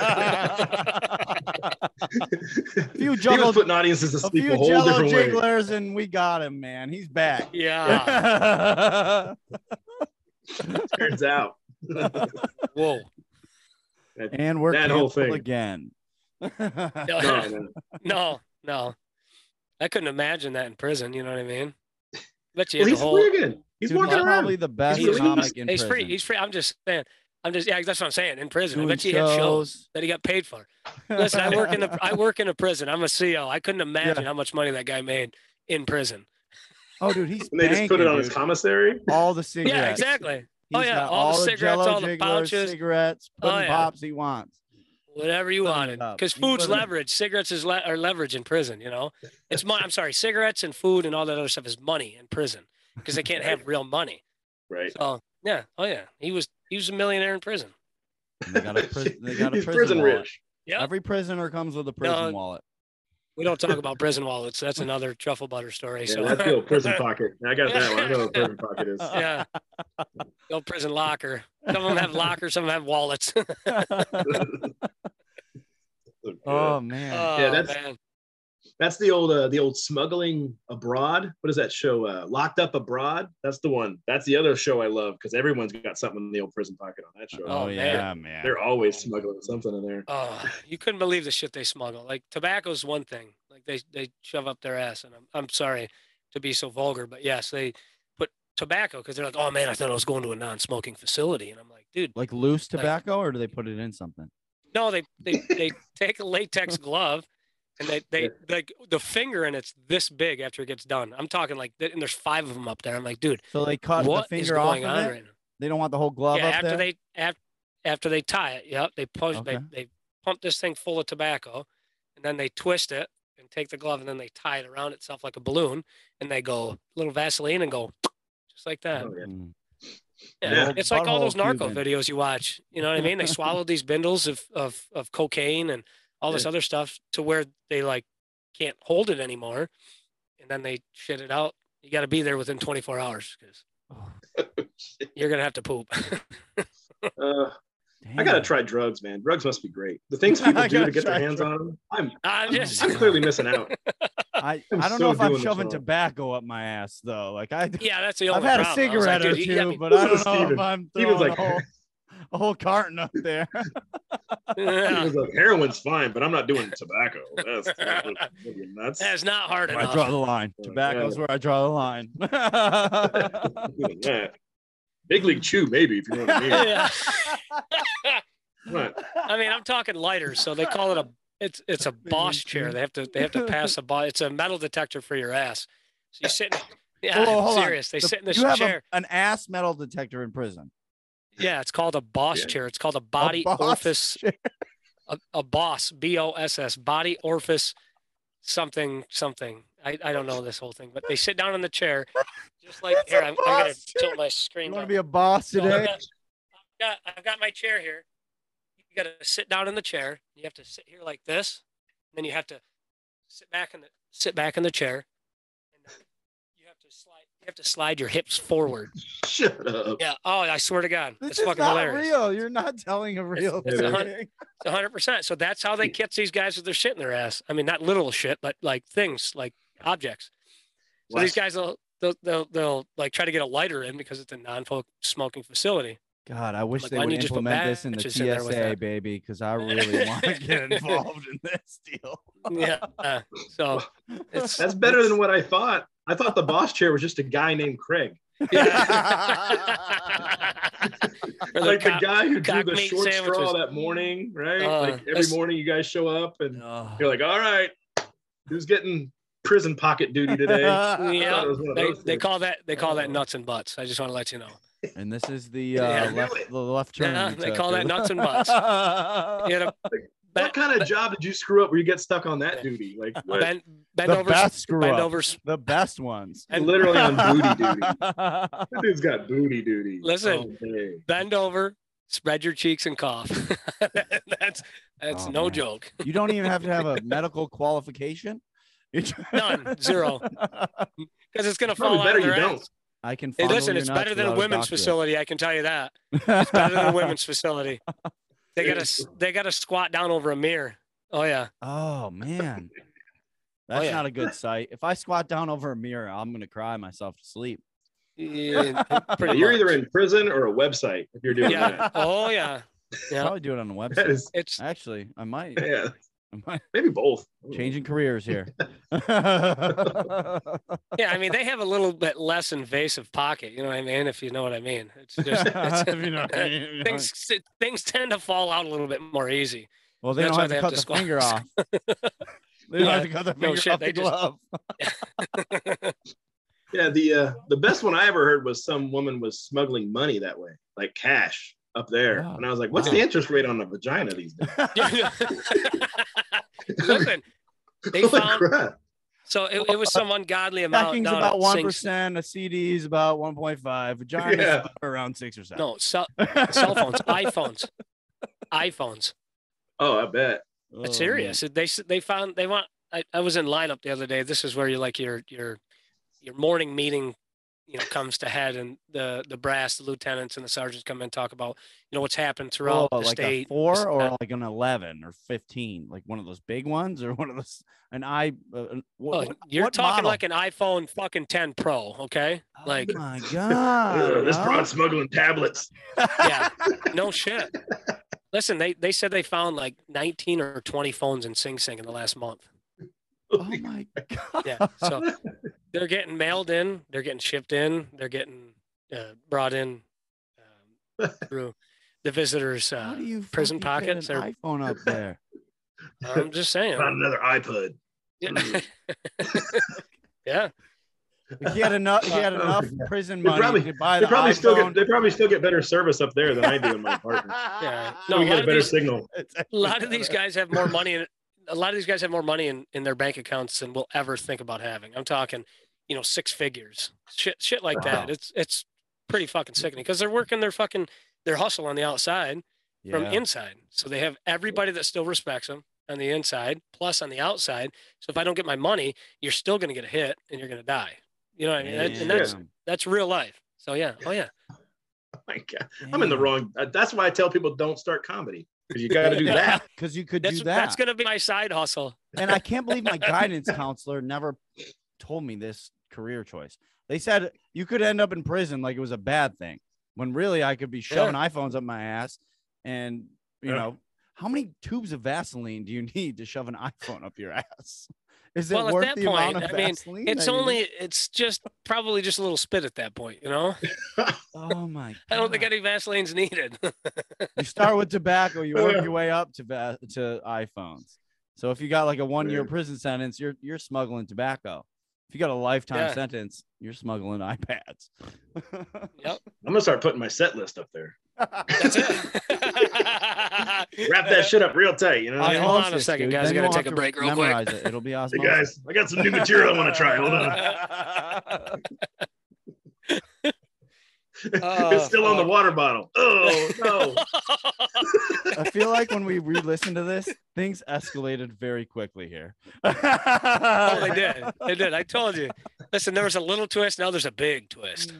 A few He was juggled, putting audiences to a sleep few a whole jello different way. jigglers, and we got him, man. He's back. Yeah. Turns out. Whoa. And we're That whole canceled thing. again. No, no. no, no. I couldn't imagine that in prison. You know what I mean? Bet you Well, had he's the whole. free again. He's Dude, walking he's around. probably the best He's comic released. in He's prison. free. He's free. I'm just saying. I'm just yeah. That's what I'm saying. In prison, Doing I bet you he had shows shows. that he got paid for. Listen, I work in the I work in a prison. I'm a C O. I couldn't imagine Yeah. how much money that guy made in prison. Oh, dude, he's And they just put it banking, on his dude. commissary. all the cigarettes. Yeah, exactly. He's Oh, yeah, got all the all cigarettes, Jell-O all the jigglers, pouches. cigarettes, Oh, putting yeah. pops he wants. Whatever you Living it wanted, up. because He's food's living it- leverage. Cigarettes is le- are leverage in prison. You know, it's money. I'm sorry, cigarettes and food and all that other stuff is money in prison because they can't have real money. Right. So yeah, oh yeah, he was he was a millionaire in prison. And They got a, pris- they got a He's prison, prison wallet. rich. Yeah, Every prisoner comes with a prison No, wallet. we don't talk about prison wallets. That's another truffle butter story. Yeah, so that's the old prison pocket. I got that one. I know what prison pocket is. yeah, the old prison locker. Some of them have lockers, some of them have wallets. Oh man. oh, Yeah, that's- man. That's the old uh, the old smuggling abroad. What is that show? Uh, Locked Up Abroad. That's the one. That's the other show I love because everyone's got something in the old prison pocket on that show. oh, oh, yeah, man. They're always smuggling something in there. Oh, you couldn't believe the shit they smuggle. Like tobacco's one thing. Like they they shove up their ass, and I'm I'm sorry to be so vulgar, but yes, they put tobacco because they're like, oh man, I thought I was going to a non-smoking facility, and I'm like, dude, Like loose Like- tobacco, or do they put it in something? no, they they they take a latex glove, and they they Yeah. like the finger, and it's this big after it gets done. I'm talking like, and there's five of them up there. I'm like, dude, So they cut what the is finger off going of on it. right now? They don't want the whole glove Yeah, up after there. they after, after they tie it, yep, they push Okay. they they pump this thing full of tobacco, and then they twist it and take the glove, and then they tie it around itself like a balloon, and they go a little Vaseline and go just like that. Oh, yeah. Mm. Yeah, Yeah. it's like all Butthole those narco Cuban. videos you watch. You know what I mean? They swallow these bindles of, of of cocaine and all this Yeah. other stuff to where they like can't hold it anymore, and then they shit it out. You got to be there within twenty-four hours because you're gonna have to poop. Uh, I Damn. gotta try drugs, man. Drugs must be great. The things people I do to gotta get their try hands drugs. on them, I'm I'm just I'm clearly missing out. I, I'm I don't so know if I'm doing this shoving wrong. tobacco up my ass though. Like I, yeah, that's the I've only had a problem. I was like, cigarette or dude, you gotta two, be- but I Listen don't to know if Steven. I'm He was throwing like, a, whole, a whole carton up there. he Yeah, was like, heroin's fine, but I'm not doing tobacco. That's that'd be nuts. that's not hard I enough. draw the line. Yeah. Tobacco's where I draw the line. Doing that. Big League Chew, maybe, if you know what I mean. Yeah. What? I mean, I'm talking lighters, so they call it a it's it's a Bosch chair. They have to they have to pass a Bosch. It's a metal detector for your ass. So you sit. In, yeah, Oh, hold on. serious. They The- sit in this you have chair. a, an ass metal detector in prison. Yeah, it's called a Bosch Yeah. chair. It's called a body Bosch orifice. chair. A, a boss, B O S S, body orifice, something something. I, I don't know this whole thing, but they sit down in the chair, just like It's a here. I'm, I gotta Bosch tilt chair. my You screen. want to down. be a boss So I've today? got, I've got I've got my chair here. You got to sit down in the chair. You have to sit here like this. Then you have to sit back in the sit back in the chair. And then you have to slide. You have to slide your hips forward. Shut up. Yeah. Oh, I swear to God, This it's is fucking not hilarious. real. You're not telling a real it's a thing. hun- It's a hundred percent. So that's how they catch these guys with their shit in their ass. I mean, not literal shit, but like things, like objects. So these guys will they'll, they'll they'll like try to get a lighter in because it's a non-smoking facility. God, I wish Like, they why would don't you just put implement this in the matches in there T with S A, that? baby, because I really want to get involved in this deal. Yeah. uh, so it's That's better than what I thought. I thought the boss chair was just a guy named Craig. Or Like the cock- guy who drew cock the meat short straw sandwiches. that morning, right? Uh, like every that's- morning you guys show up and Oh, you're like, all right, who's getting prison pocket duty today. Yeah, it was one of they, those they things. call that they call that nuts and butts. I just want to let you know. And this is the uh, Yeah. I knew left, it. the left turn. Yeah, you they took. call that nuts and butts. You had a What kind of job did you screw up where you get stuck on that Yeah. duty? Like what? bend, bend The over, best screw bend up. over. The best ones. And Literally on booty duty. That dude's got booty duty. Listen. Okay. bend over, spread your cheeks, and cough. that's that's Oh, no man. joke. You don't even have to have a medical qualification. None, zero. Because it's gonna Probably fall better out of you their don't. ass. I can. Hey, fondle listen, your it's nuts better than a without women's doctorate. facility. I can tell you that. It's better than a women's facility. They got to they got to squat down over a mirror. Oh yeah. Oh man, that's yeah. not a good sight. If I squat down over a mirror, I'm gonna cry myself to sleep. Yeah, Yeah, pretty you're much. either in prison or a website if you're doing Yeah. that. Oh yeah. Yeah. Probably do it on the That website. is, It's Actually, I might. yeah, I might. maybe both. Changing careers here. yeah. I mean, they have a little bit less invasive pocket. You know what I mean? If you know what I mean. It's just it's, If you know what I mean. things things tend to fall out a little bit more easy. Well, they That's don't why have they to have cut to the squat. finger off. They don't Yeah. have to cut the No finger shit, off they the just- glove. Yeah, the uh, the best one I ever heard was some woman was smuggling money that way, like cash up there. Wow. And I was like, what's Wow. the interest rate on a vagina these days? Yeah. Listen, they Holy found crap. so it, it was some ungodly amount. Packing's down about at one Sing- percent. A C D is about one point five. Vagina's Yeah. around six or seven. No, cell, cell phones, iPhones, iPhones. Oh, I bet. Oh, It's serious. They s- they found they want. I, I was in lineup the other day. This is where you like your your your morning meeting, you know, comes to head, and the the brass, the lieutenants, and the sergeants come in and talk about you know what's happened throughout Oh, the like state. a four this- or that. like an eleven or fifteen, like one of those big ones or one of those an i. Uh, an- what, Oh, what- you're what talking model? like an iPhone fucking ten Pro, okay? Like, oh my Ugh, god, this no? broad smuggling tablets. yeah, no shit. Listen, they they said they found like nineteen or twenty phones in Sing Sing in the last month. Oh my god. Yeah, so they're getting mailed in, they're getting shipped in, they're getting uh, brought in um, through the visitors' How uh, do you prison fucking fit pockets. an They're, iPhone up there? I'm just saying. Found another iPod. Yeah. yeah. If he had enough, he had Oh, enough yeah. prison They money probably- to buy They the probably still iPhone. get they probably still get better service up there than I do in my apartment. Yeah. So No, we a get lot a of better these, signal. It's a lot of actually these better. guys have more money in a lot of these guys have more money in, in their bank accounts than we'll ever think about having. I'm talking, you know, six figures. Shit shit like Wow. that. It's it's pretty fucking sickening because they're working their fucking their hustle on the outside from Yeah. inside. So they have everybody that still respects them on the inside, plus on the outside. So if I don't get my money, you're still going to get a hit and you're going to die. You know what I mean? That- and that's Damn. that's real life. So yeah, oh yeah, Oh my God. I'm in the Damn. wrong. uh, That's why I tell people don't start comedy because you got to do that. Because you could that's do that. that's going to be my side hustle. And I can't believe my guidance counselor never told me this career choice. They said you could end up in prison like it was a bad thing, when really I could be shoving iPhones up my ass. And, you Yeah. know, how many tubes of Vaseline do you need to shove an iPhone up your ass? Is it Well, at worth that the point, amount of I mean, Vaseline? It's that you only need? it's just probably just a little spit at that point, you know. Oh my! I don't think God. any Vaseline's needed. You start with tobacco, you work your way up to va- to iPhones. So if you got like a one year Yeah. prison sentence, you're you're smuggling tobacco. If you got a lifetime Yeah. sentence, you're smuggling iPads. Yep, I'm gonna start putting my set list up there. that's it. Wrap that shit up real tight, you know. Hey, hold on a Osmosis, second, dude. guys. I Then you gotta won't take have a to break real quick. memorize it. It'll be Hey osmosis. guys, I got some new material I want to try. Hold on. Oh, It's still on the fuck. water bottle. Oh no. I feel like when we re-listen to this, things escalated very quickly here. Oh, they did. They did. I told you. Listen, there was a little twist. Now there's a big twist.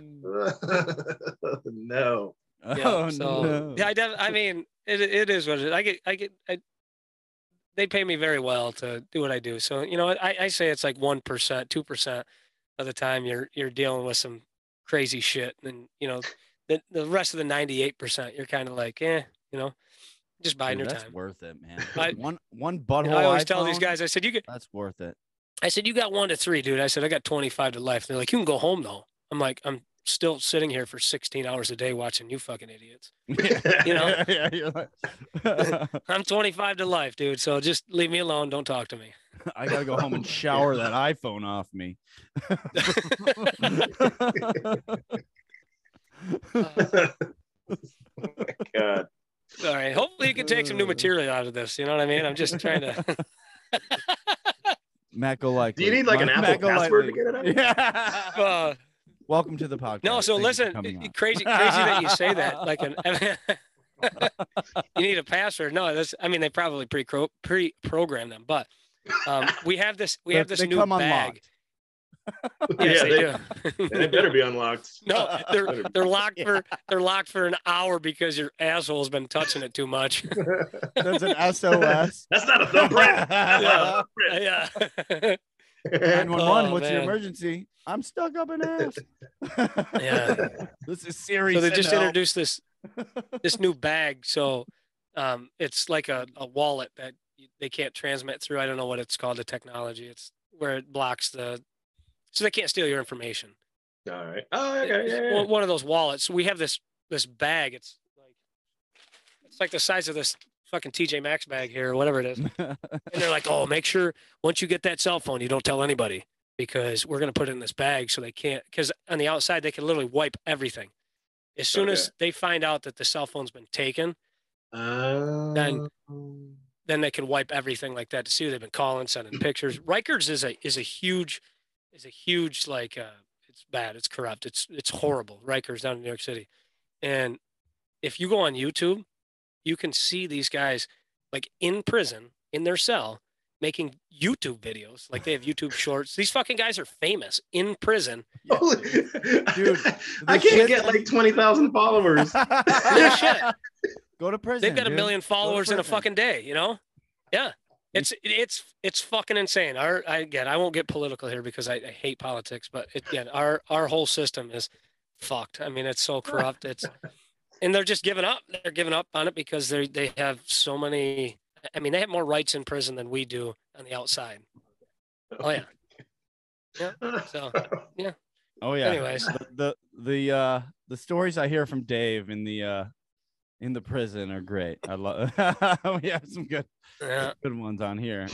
No. Yeah. Oh, so no. yeah, I, def- I mean, it it is what it is. I get I get I, they pay me very well to do what I do. So you know, I, I say it's like one percent, two percent of the time you're you're dealing with some crazy shit, and you know, the the rest of the ninety-eight percent you're kind of like, eh, you know, just biding Dude, your that's time. worth it, man. I- one one You butthole. know, I always tell these iPhone, guys, I said, you get, that's worth it. I said, you got one to three, dude. I said, I got twenty-five to life. They're like, you can go home though. I'm like, I'm still sitting here for sixteen hours a day watching you fucking idiots. You know? yeah, you're like- I'm twenty-five to life, dude. So just leave me alone. Don't talk to me. I gotta go home and shower that iPhone off me. Oh my God. All right. Hopefully you can take some new material out of this. You know what I mean? I'm just trying to. Matt, go like. Do you need like an Apple password to get it out? Yeah. Uh, Welcome to the podcast. no, so Thank you for listen, coming on. crazy, crazy that you say that. Like an, you need a password. No, that's. I mean, they probably pre pre program them, but um, we have this. We They- have this they new come bag. unlocked. Yes, Yeah, they, they- do. They better be unlocked. No, they're they're locked for they're locked for an hour because your asshole's been touching it too much. That's an S O S. That's not a thumbprint. Yeah. Yeah. nine one one, Oh, what's your man. emergency? I'm stuck up in ass. Yeah. This is Siri. So they send just help. introduced this this new bag. So um, it's like a, a wallet that they can't transmit through. I don't know what it's called, the technology. It's where it blocks the, so they can't steal your information. All right. Oh, okay. It's Yeah, yeah. one- one of those wallets. So we have this this bag. It's like it's like the size of this fucking T J Maxx bag here or whatever it is. And they're like, oh, make sure once you get that cell phone, you don't tell anybody because we're going to put it in this bag so they can't, because on the outside, they can literally wipe everything. As soon as Okay. they find out that the cell phone's been taken, Um, Then- then they can wipe everything like that to see who they've been calling, sending pictures. Rikers is a is a huge, is a huge like uh, it's bad, it's corrupt, it's it's horrible. Rikers down in New York City, and if you go on YouTube, you can see these guys like in prison in their cell making YouTube videos. Like they have YouTube shorts. These fucking guys are famous in prison. Holy- Dude, I the can't shit get that- like twenty thousand followers. No shit. Go to prison. They've got a dude. million followers in a prison. fucking day, you know? Yeah. It's it's it's fucking insane. Our I, again, I won't get political here because I, I hate politics, but it, again, our our whole system is fucked. I mean, it's so corrupt. It's and they're just giving up. They're giving up on it because they they have so many. I mean, they have more rights in prison than we do on the outside. Oh yeah. So Oh yeah. anyways, The, the the uh the stories I hear from Dave in the uh in the prison are great. I love we have some good yeah. good ones on here.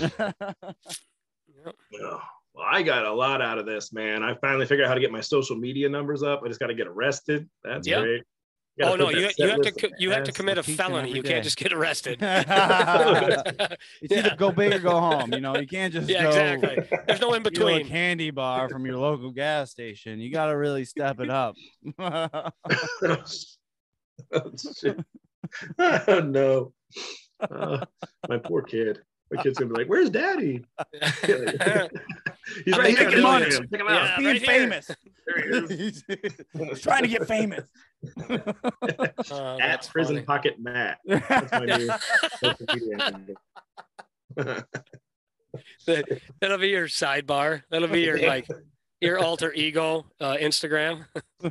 Oh, well, I got a lot out of this, man. I finally figured out how to get my social media numbers up. I just got to get arrested. That's Yeah. great. Gotta Oh no, put you that you set have to list co- you have to ass. commit a teach them felony. every You day. can't just get arrested. It's either go big or go home. You know, you can't just Yeah, go exactly. There's no in you know, a between. candy bar from your local gas station. You got to really step it up. oh, shit. Oh, no. Oh, my poor kid. My kid's gonna be like, "Where's Daddy?" He's I'm right here. making money. Check him Yeah, out. Being right here. famous. There he is. He's trying to get famous. Oh, At that's Prison funny. Pocket Matt. That's my new social media handle. That- That'll be your sidebar. That'll be your like your alter ego uh, Instagram.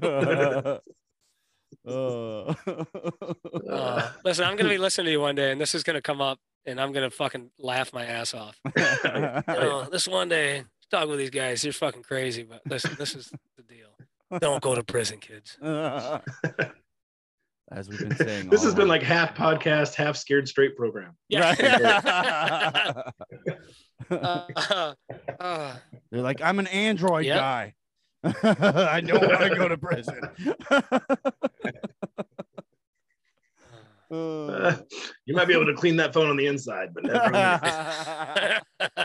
Uh, Uh, listen, I'm gonna be listening to you one day, and this is gonna come up, and I'm gonna fucking laugh my ass off. You know, this one day, talk with these guys. You're fucking crazy, but listen, this is the deal. Don't go to prison, kids. As we've been saying, This all has been along. like half podcast, half scared straight program. Yeah. Right. Uh, uh, uh, They're like, I'm an Android Yep. guy. I don't want to go to prison. Uh, you might be able to clean that phone on the inside, but never on the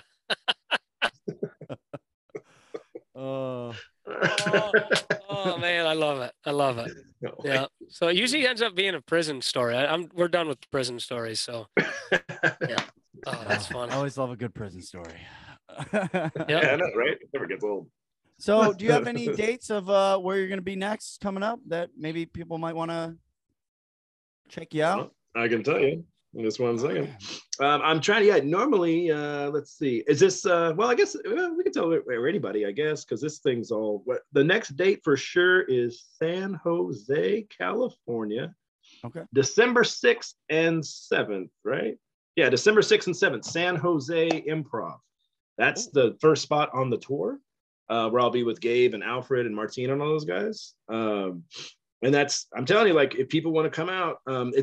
Oh, oh, oh man, I love it. I love it. Yeah. So it usually ends up being a prison story. I, I'm we're done with prison stories. So yeah. Oh, that's fun. I always love a good prison story. Yeah, I know, right? It never gets old. So, do you have any dates of uh, where you're going to be next coming up that maybe people might want to check you out? I can tell you in just one second. Um, I'm trying to, yeah, normally, uh, let's see. Is this, uh, well, I guess uh, we can tell it or anybody, I guess, because this thing's all, what the next date for sure is San Jose, California. Okay. December sixth and seventh, right? Yeah, December sixth and seventh, San Jose Improv. That's the first spot on the tour, uh, where I'll be with Gabe and Alfred and Martina and all those guys. Um, and that's, I'm telling you, like, if people want to come out, um, it's,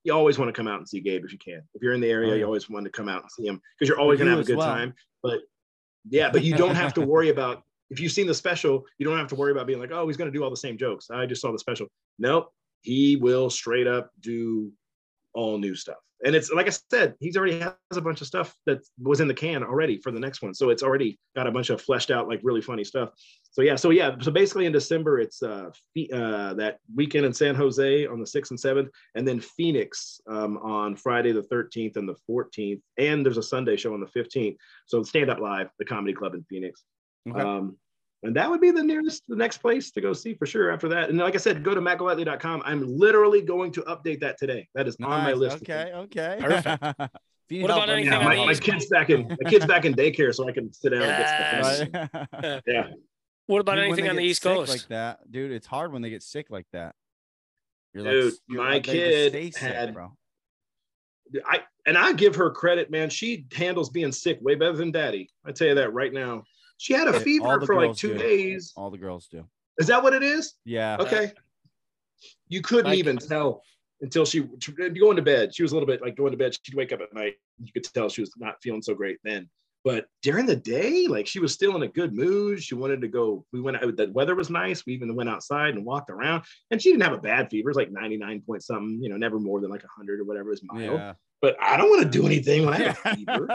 you always want to come out and see Gabe if you can. If you're in the area, Oh, yeah. you always want to come out and see him because you're always For going to you have a good as well. time. But yeah, but you don't have to worry about, if you've seen the special, you don't have to worry about being like, oh, he's going to do all the same jokes. I just saw the special. Nope. He will straight up do all new stuff. And it's like I said, he's already has a bunch of stuff that was in the can already for the next one. So it's already got a bunch of fleshed out, like really funny stuff. So yeah, so yeah, so basically in December, it's uh, uh that weekend in San Jose on the sixth and seventh, and then Phoenix um, on Friday the thirteenth and the fourteenth. And there's a Sunday show on the fifteenth. So Stand Up Live, the comedy club in Phoenix. Okay. Um, and that would be the nearest, the next place to go see for sure after that. And like I said, go to matt golightly dot com. I'm literally going to update that today. That is on my Nice. list. Okay. Okay. Perfect. If you need What help, about let me anything Yeah, know. on my, the my East kid's back in my kid's back in daycare, so I can sit down and get Yes. stuff done. Right. Yeah. What about Dude, when anything they on the get East sick Coast? like that, dude? It's hard when they get sick like that. You're Dude, you're my they just kid stay sick, had- bro. I and I give her credit, man. She handles being sick way better than daddy. I tell you that right now. She had a Yeah, all fever the for like girls two do. days. All the girls do. Is that what it is? Yeah. Okay. You couldn't Like- even tell until she going to bed. She was a little bit like going to bed. She'd wake up at night. You could tell she was not feeling so great then. But during the day, like she was still in a good mood. She wanted to go. We went out. The weather was nice. We even went outside and walked around. And she didn't have a bad fever. It was like ninety-nine point something. You know, never more than like one hundred or whatever. It was mild. Yeah. But I don't want to do anything when I have a fever.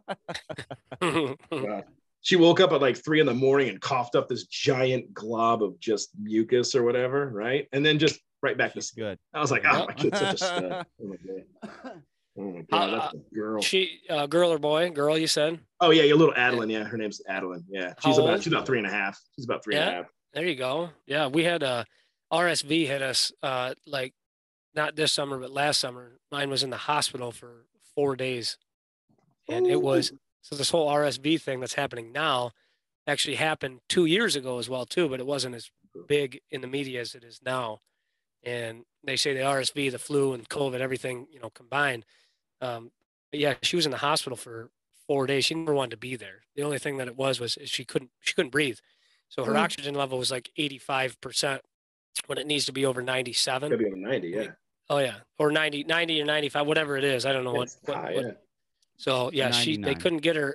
God. She woke up at like three in the morning and coughed up this giant glob of just mucus or whatever, right? And then just right back to She's sleep. good. I was like, oh, my kid's such a stud. Oh my god. Oh my god, Uh, that's a girl. she, uh, girl or boy? Girl, you said? Oh yeah, your little Adeline. Yeah, her name's Adeline. Yeah, she's How about old? she's about three and a half. She's about three and a Yeah? half. There you go. Yeah, we had a R S V hit us uh like not this summer but last summer. Mine was in the hospital for four days. And it was so this whole R S V thing that's happening now actually happened two years ago as well too, but it wasn't as big in the media as it is now. And they say the R S V, the flu and COVID, everything, you know, combined. Um, but yeah, she was in the hospital for four days. She never wanted to be there. The only thing that it was was she couldn't she couldn't breathe. So her Mm. oxygen level was like eighty-five percent when it needs to be over ninety-seven. Could be on ninety. Yeah, Oh yeah, or ninety, ninety or ninety-five, whatever it is. I don't know what. It's what, high, what- yeah. So yeah, she they ninety-nine. couldn't get her.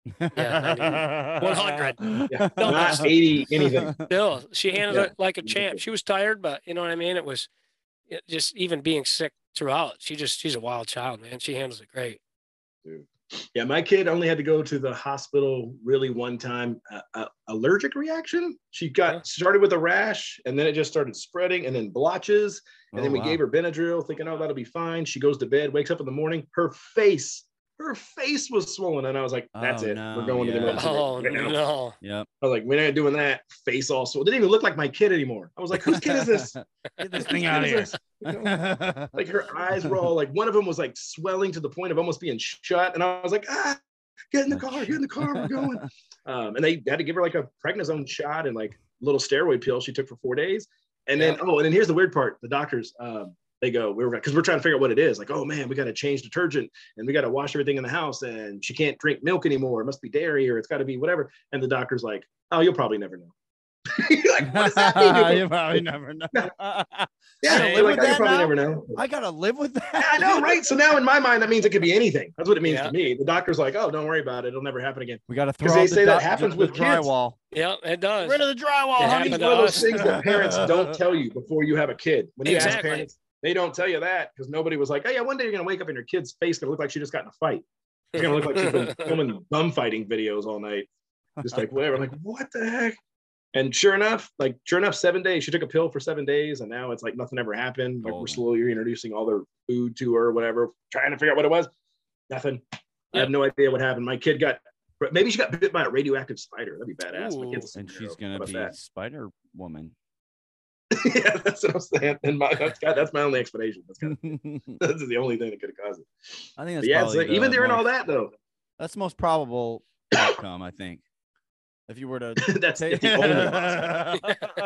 one hundred. Yeah, No, not eighty anything. Still, she handled Yeah. it like a champ. She was tired, but you know what I mean. It was it just even being sick throughout. She just she's a wild child, man. She handles it great. Dude. Yeah, my kid only had to go to the hospital really one time. Uh, uh, allergic reaction. She got Huh? started with a rash, and then it just started spreading, and then blotches. And Oh, then we wow. gave her Benadryl, thinking, "Oh, that'll be fine." She goes to bed, wakes up in the morning. Her face, her face was swollen, and I was like, "That's Oh, it. no, We're going to the yeah. emergency room Oh right now." no! Yep. I was like, "We're not doing that." Face all swollen. It didn't even look like my kid anymore. I was like, "Whose kid is this?" Get this Whose thing kid out of is here. this? You know? Like her eyes were all like, one of them was like swelling to the point of almost being shut, and I was like, "Ah, get in the car, get in the car, we're going." Um, and they had to give her like a prednisone shot and like a little steroid pill she took for four days. And then, oh, and then here's the weird part: the doctors, um, they go, "We were because we're trying to figure out what it is." Like, "Oh man, we got to change detergent and we got to wash everything in the house, and she can't drink milk anymore. It must be dairy or it's got to be whatever." And the doctor's like, "Oh, you'll probably never know." You're like, what does that mean? You probably never know. Yeah, gotta they're live like, with "Oh, you'll that probably now?" never know. I gotta live with that. Yeah, I know, right? So now in my mind, that means it could be anything. That's what it means Yeah. to me. The doctor's like, "Oh, don't worry about it. It'll never happen again." We gotta 'Cause throw they out the say that doc- happens the with kids. drywall. Yeah, it does. Rid of the drywall. It honey. happened It's to one of those us. things that parents don't tell you before you have a kid. When you ask Exactly. parents, they don't tell you that because nobody was like, "Oh yeah, one day you're gonna wake up and your kid's face gonna look like she just got in a fight. It's gonna look like she's been filming bum fighting videos all night." Just like whatever. Like, what the heck? And sure enough, like sure enough, seven days. She took a pill for seven days, and now it's like nothing ever happened. Like we're Golden. slowly introducing all their food to her, or whatever, trying to figure out what it was. Nothing. I Yep. have no idea what happened. My kid got maybe she got bit by a radioactive spider. That'd be badass. My Ooh. kid's a And superhero. she's How gonna about be that? Spider Woman. Yeah, that's what I'm saying. And my that's, that's my only explanation. That's, kind of, that's the only thing that could have caused it. I think that's But yeah, probably so the even during all most- that though, That's the most probable outcome, I think. If you were to that's take the only.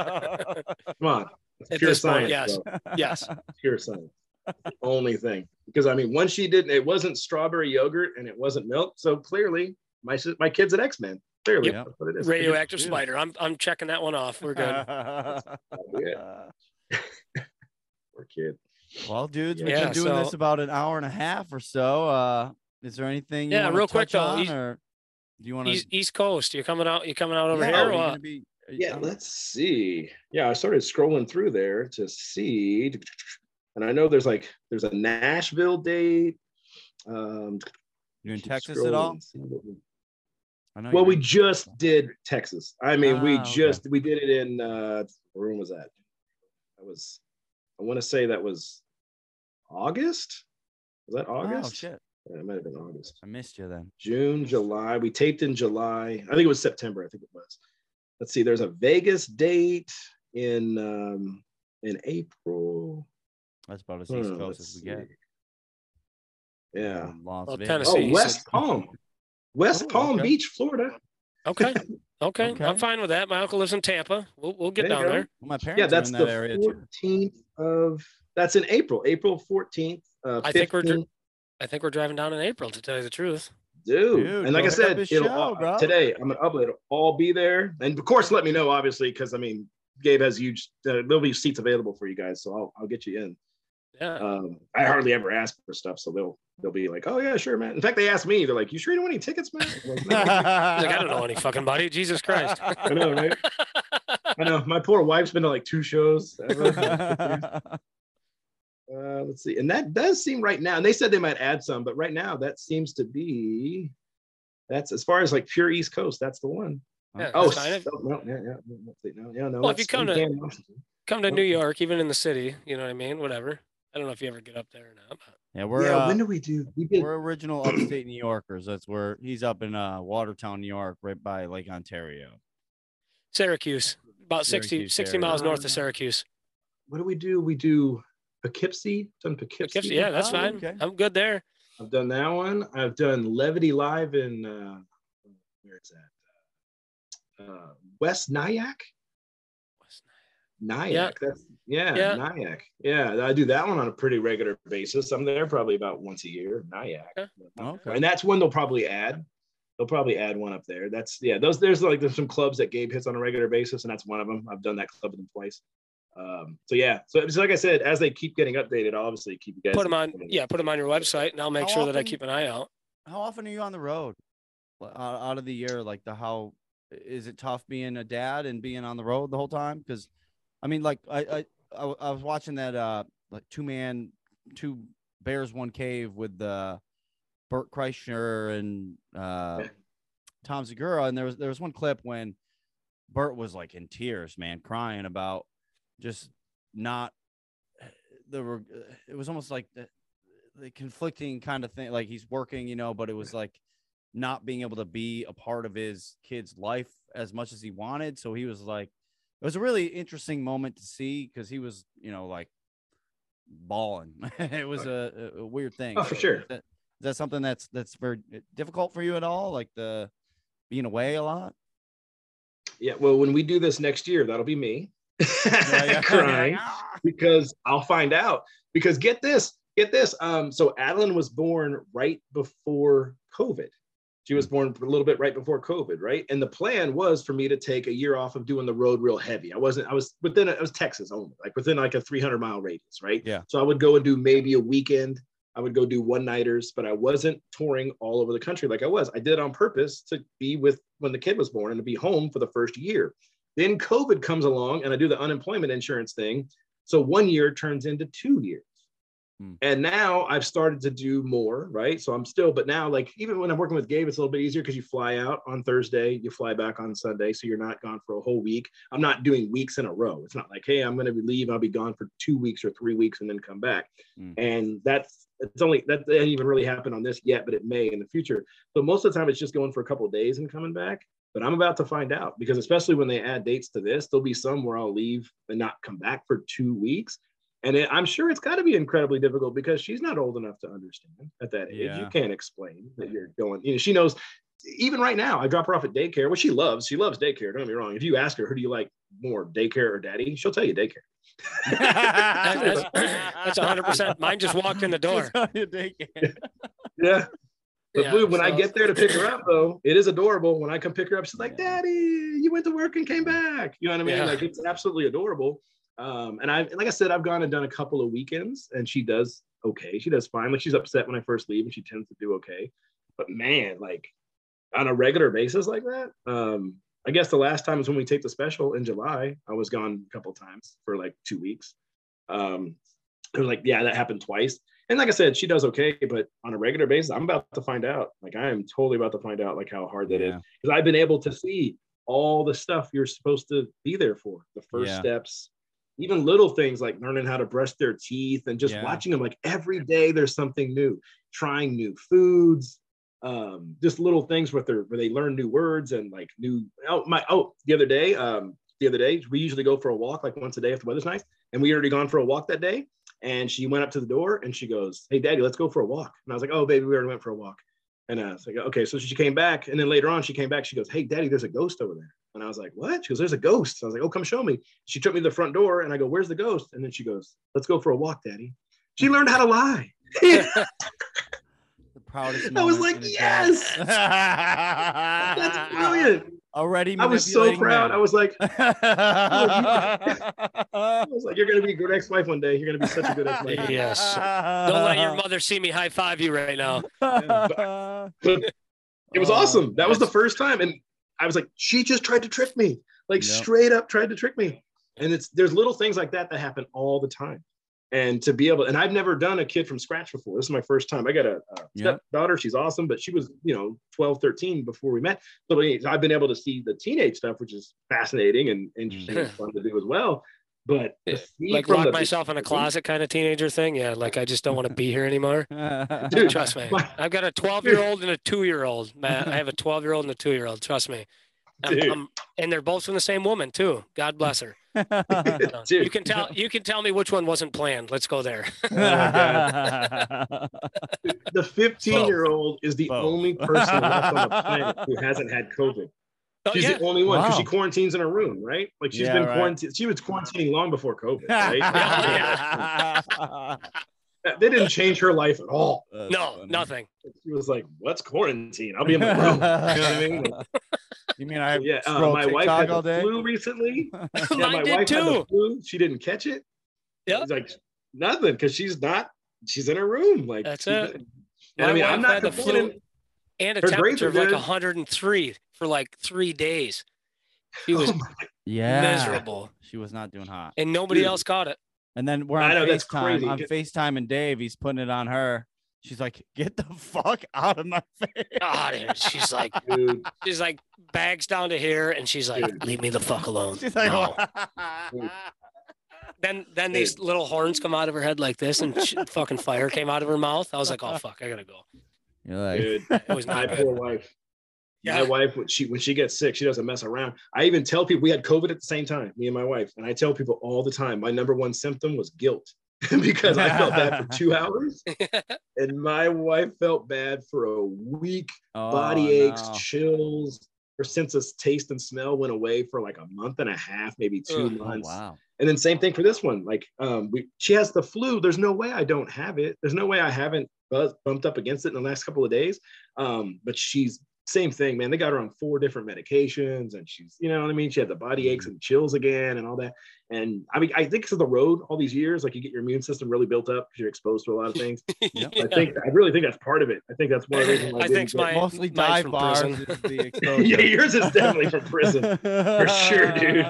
Come on, it's At pure this point, science. yes. bro. Yes. Pure science. The only thing, because I mean, once she didn't, it wasn't strawberry yogurt and it wasn't milk. So clearly, my sis- my kid's an X-Men. Clearly, Yep. that's what it is. Radioactive Yeah. spider. I'm I'm checking that one off. We're good. Yeah, poor kid. Well, dudes, we've Yeah, been doing so- this about an hour and a half or so. Uh, is there anything you Yeah, want real to quick, touch though, on, East- or do you want to? East, East Coast. You coming out? You coming out over yeah, here? are Or you what? gonna be? are you- Yeah, I don't- let's see. Yeah, I started scrolling through there to see, and I know there's like there's a Nashville date. Um, You in keep Texas at all? scrolling, see what we- I know. Well, you're we in- just did Texas. I mean, we Ah, okay. just we did it in uh where was that? That was I want to say that was August. Was that August? Oh shit! Yeah, it might have been August. I missed you then. June, July. We taped in July. I think it was September. I think it was. Let's see. There's a Vegas date in um in April. That's about as East Hmm, Coast let's as we get. see. Yeah. Um, Las Well, Vegas. Tennessee. Oh, you West said- Palm. West Oh, Palm okay. Beach, Florida. Okay. Okay. Okay. I'm fine with that. My uncle lives in Tampa. We'll we'll get There you down go. there. Well, my parents Yeah, are that's in that the area too. fourteenth of. That's in April. April fourteenth. Uh, I think we're dri- fifteenth. I think we're driving down in April, to tell you the truth. Dude. Dude, and like go I pick up said, his it'll, show, uh, bro. today I'm gonna upload. It'll all be there, and of course, let me know, obviously, because I mean, Gabe has huge. Uh, there'll be seats available for you guys, so I'll I'll get you in. Yeah. Um, I hardly ever ask for stuff, so they'll they'll be like, "Oh yeah, sure, man." In fact, they asked me, they're like, "You sure you don't want any tickets, man?" I'm like, "No." He's like, I don't know any fucking buddy. Jesus Christ. I know, right? I know. My poor wife's been to like two shows. ever. Uh, let's see, and that does seem right now. And they said they might add some, but right now that seems to be. That's as far as like pure East Coast. That's the one. Yeah, Oh, that's fine. If- no, no, yeah, yeah, no, no, yeah, no. Well, if you that's come to- Spokane, Washington. Come to New York, even in the city. You know what I mean? Whatever. I don't know if you ever get up there or not. But yeah, we're yeah, uh, when do we do? We did. we're original upstate New Yorkers. That's where he's up in uh Watertown, New York, right by Lake Ontario. Syracuse, about sixty, Syracuse sixty area. miles north of Syracuse. What do we do? We do Poughkeepsie. Done Poughkeepsie. Poughkeepsie, yeah, that's Oh, fine. okay. I'm good there. I've done that one. I've done Levity Live in uh, where is that? Uh, West Nyack. Nyack. Yeah. That's yeah, Yeah. Nyack. Yeah, I do that one on a pretty regular basis. I'm there probably about once a year. Nyack. Okay. Okay. And that's one they'll probably add. They'll probably add one up there. That's yeah. Those there's like there's some clubs that Gabe hits on a regular basis, and that's one of them. I've done that club with him twice. Um, so yeah. So it's like I said, as they keep getting updated, I'll obviously keep you guys Put them on, informed. yeah, put them on your website, and I'll make How sure that I often- keep an eye out. How often are you on the road? Like, Out out of the year, like the how is it tough being a dad and being on the road the whole time? Because, I mean, like I I I, w- I was watching that uh like two man, two bears, one cave with the Bert Kreischer and uh Yeah. Tom Segura, and there was there was one clip when Bert was like in tears, man, crying about just not the re- it was almost like the, the conflicting kind of thing, like he's working, you know, but it was like not being able to be a part of his kid's life as much as he wanted. So he was like, it was a really interesting moment to see because he was, you know, like bawling. It was a, a weird thing. Oh, for So sure. Is that, is that something that's that's very difficult for you at all? Like the being away a lot? Yeah. Well, when we do this next year, that'll be me yeah. crying because I'll find out. Because get this, get this. Um, so Adeline was born right before COVID. She was born a little bit right before COVID, right? And the plan was for me to take a year off of doing the road real heavy. I wasn't, I was within, a, it was Texas only, like within like a three hundred mile radius, right? Yeah. So I would go and do maybe a weekend. I would go do one nighters, but I wasn't touring all over the country like I was. I did it on purpose to be with when the kid was born and to be home for the first year. Then COVID comes along and I do the unemployment insurance thing. So one year turns into two years. Hmm. And now I've started to do more, right? So I'm still, but now like even when I'm working with Gabe, it's a little bit easier because you fly out on Thursday, you fly back on Sunday. So you're not gone for a whole week. I'm not doing weeks in a row. It's not like, hey, I'm going to leave. I'll be gone for two weeks or three weeks and then come back. Hmm. And that's, it's only, that didn't even really happen on this yet, but it may in the future. So most of the time it's just going for a couple of days and coming back. But I'm about to find out because especially when they add dates to this, there'll be some where I'll leave and not come back for two weeks. And it, I'm sure it's got to be incredibly difficult because she's not old enough to understand at that age. Yeah. You can't explain that you're going, you know, she knows, even right now, I drop her off at daycare, which she loves. She loves daycare. Don't get me wrong. If you ask her, who do you like more, daycare or daddy? She'll tell you daycare. That's, that's one hundred percent. Mine just walked in the door. Yeah. But Yeah, Blue, when I so- get there to pick her up, though, it is adorable. When I come pick her up, she's like, Yeah. Daddy, you went to work and came back. You know what I mean? Yeah. Like, it's absolutely adorable. Um, and I, like I said, I've gone and done a couple of weekends, and she does okay. She does fine. Like she's upset when I first leave, and she tends to do okay. But man, like on a regular basis like that, um, I guess the last time was when we take the special in July. I was gone a couple of times for like two weeks. Um, it was like, yeah, that happened twice. And like I said, she does okay, but on a regular basis, I'm about to find out. Like I am totally about to find out like how hard that yeah. is, because I've been able to see all the stuff you're supposed to be there for. The first yeah. steps, even little things like learning how to brush their teeth and just yeah. watching them. Like every day, there's something new. Trying new foods, um, just little things where they where they learn new words and like new. Oh my! Oh, the other day, um, the other day we usually go for a walk like once a day if the weather's nice, and we already gone for a walk that day. And she went up to the door and she goes, "Hey, Daddy, let's go for a walk." And I was like, "Oh, baby, we already went for a walk." And I was like, "Okay." So she came back, and then later on she came back. She goes, "Hey, Daddy, there's a ghost over there." And I was like, "What?" She goes, "There's a ghost." So I was like, "Oh, come show me." She took me to the front door, and I go, "Where's the ghost?" And then she goes, "Let's go for a walk, Daddy." She learned how to lie. The proudest. I was like, "Yes, that's brilliant." Already, I was so proud. I was like, I was like, "You're gonna be a good ex-wife one day. You're gonna be such a good ex-wife." Yes. Don't let your mother see me high five you right now. Yeah, but, but it was awesome. That was the first time, and I was like, she just tried to trick me, like yep. straight up tried to trick me. And it's there's little things like that that happen all the time. And to be able, and I've never done a kid from scratch before. This is my first time. I got a, a yep. stepdaughter. She's awesome, but she was, you know, twelve, thirteen before we met. So I've been able to see the teenage stuff, which is fascinating and interesting and fun to do as well. But like lock myself in a closet kind of teenager thing. Yeah. Like I just don't want to be here anymore. Dude, trust me. I've got a twelve year old and a two year old, Matt. I have a twelve year old and a two year old. Trust me. I'm, I'm, and they're both from the same woman too. God bless her. You can tell. You can tell me which one wasn't planned. Let's go there. Oh, the fifteen-year-old is the Both. only person left on the planet who hasn't had COVID. She's oh, yeah. the only one because wow. she quarantines in a room, right? Like she's yeah, been right. quarantined. She was quarantining long before COVID, right? They didn't change her life at all. That's no, funny. Nothing. She was like, "What's quarantine? I'll be in my room." You know what I mean? You mean I yeah, uh, my wife had the day? flu recently. Yeah, my did wife too. had the flu. She didn't catch it. Yeah, it's like nothing because she's not. She's in her room. Like that's it. And I mean, I'm not the flu and a her temperature of like one hundred three for like three days. She was oh yeah miserable. She was not doing hot, and nobody Dude. else got it. And then we're on know, FaceTime. On FaceTime, and Dave, he's putting it on her. She's like, "Get the fuck out of my face!" God, dude. She's like, Dude. she's like bags down to here, and she's like, Dude. "Leave me the fuck alone." She's like, no. then, then Dude. these little horns come out of her head like this, and she, fucking fire came out of her mouth. I was like, "Oh fuck, I gotta go." You're like, Dude, it was not my good. poor wife. Yeah. My wife, when she when she gets sick, she doesn't mess around. I even tell people we had COVID at the same time, me and my wife, and I tell people all the time, my number one symptom was guilt. Because I felt bad for two hours and my wife felt bad for a week. Oh, body aches, no. chills. Her sense of taste and smell went away for like a month and a half, maybe two oh, months. Wow. And then same thing for this one. Like um, we, she has the flu. There's no way I don't have it. There's no way I haven't buzzed, bumped up against it in the last couple of days. Um, but she's same thing, man. They got her on four different medications and she's, you know what I mean? She had the body aches and chills again and all that. And I mean, I think for the road all these years, like you get your immune system really built up because you're exposed to a lot of things. yeah. I think, I really think that's part of it. I think that's one of the reasons. I, I think my, mostly dive bars. Is the exposure. Yeah, yours is definitely from prison for sure, dude.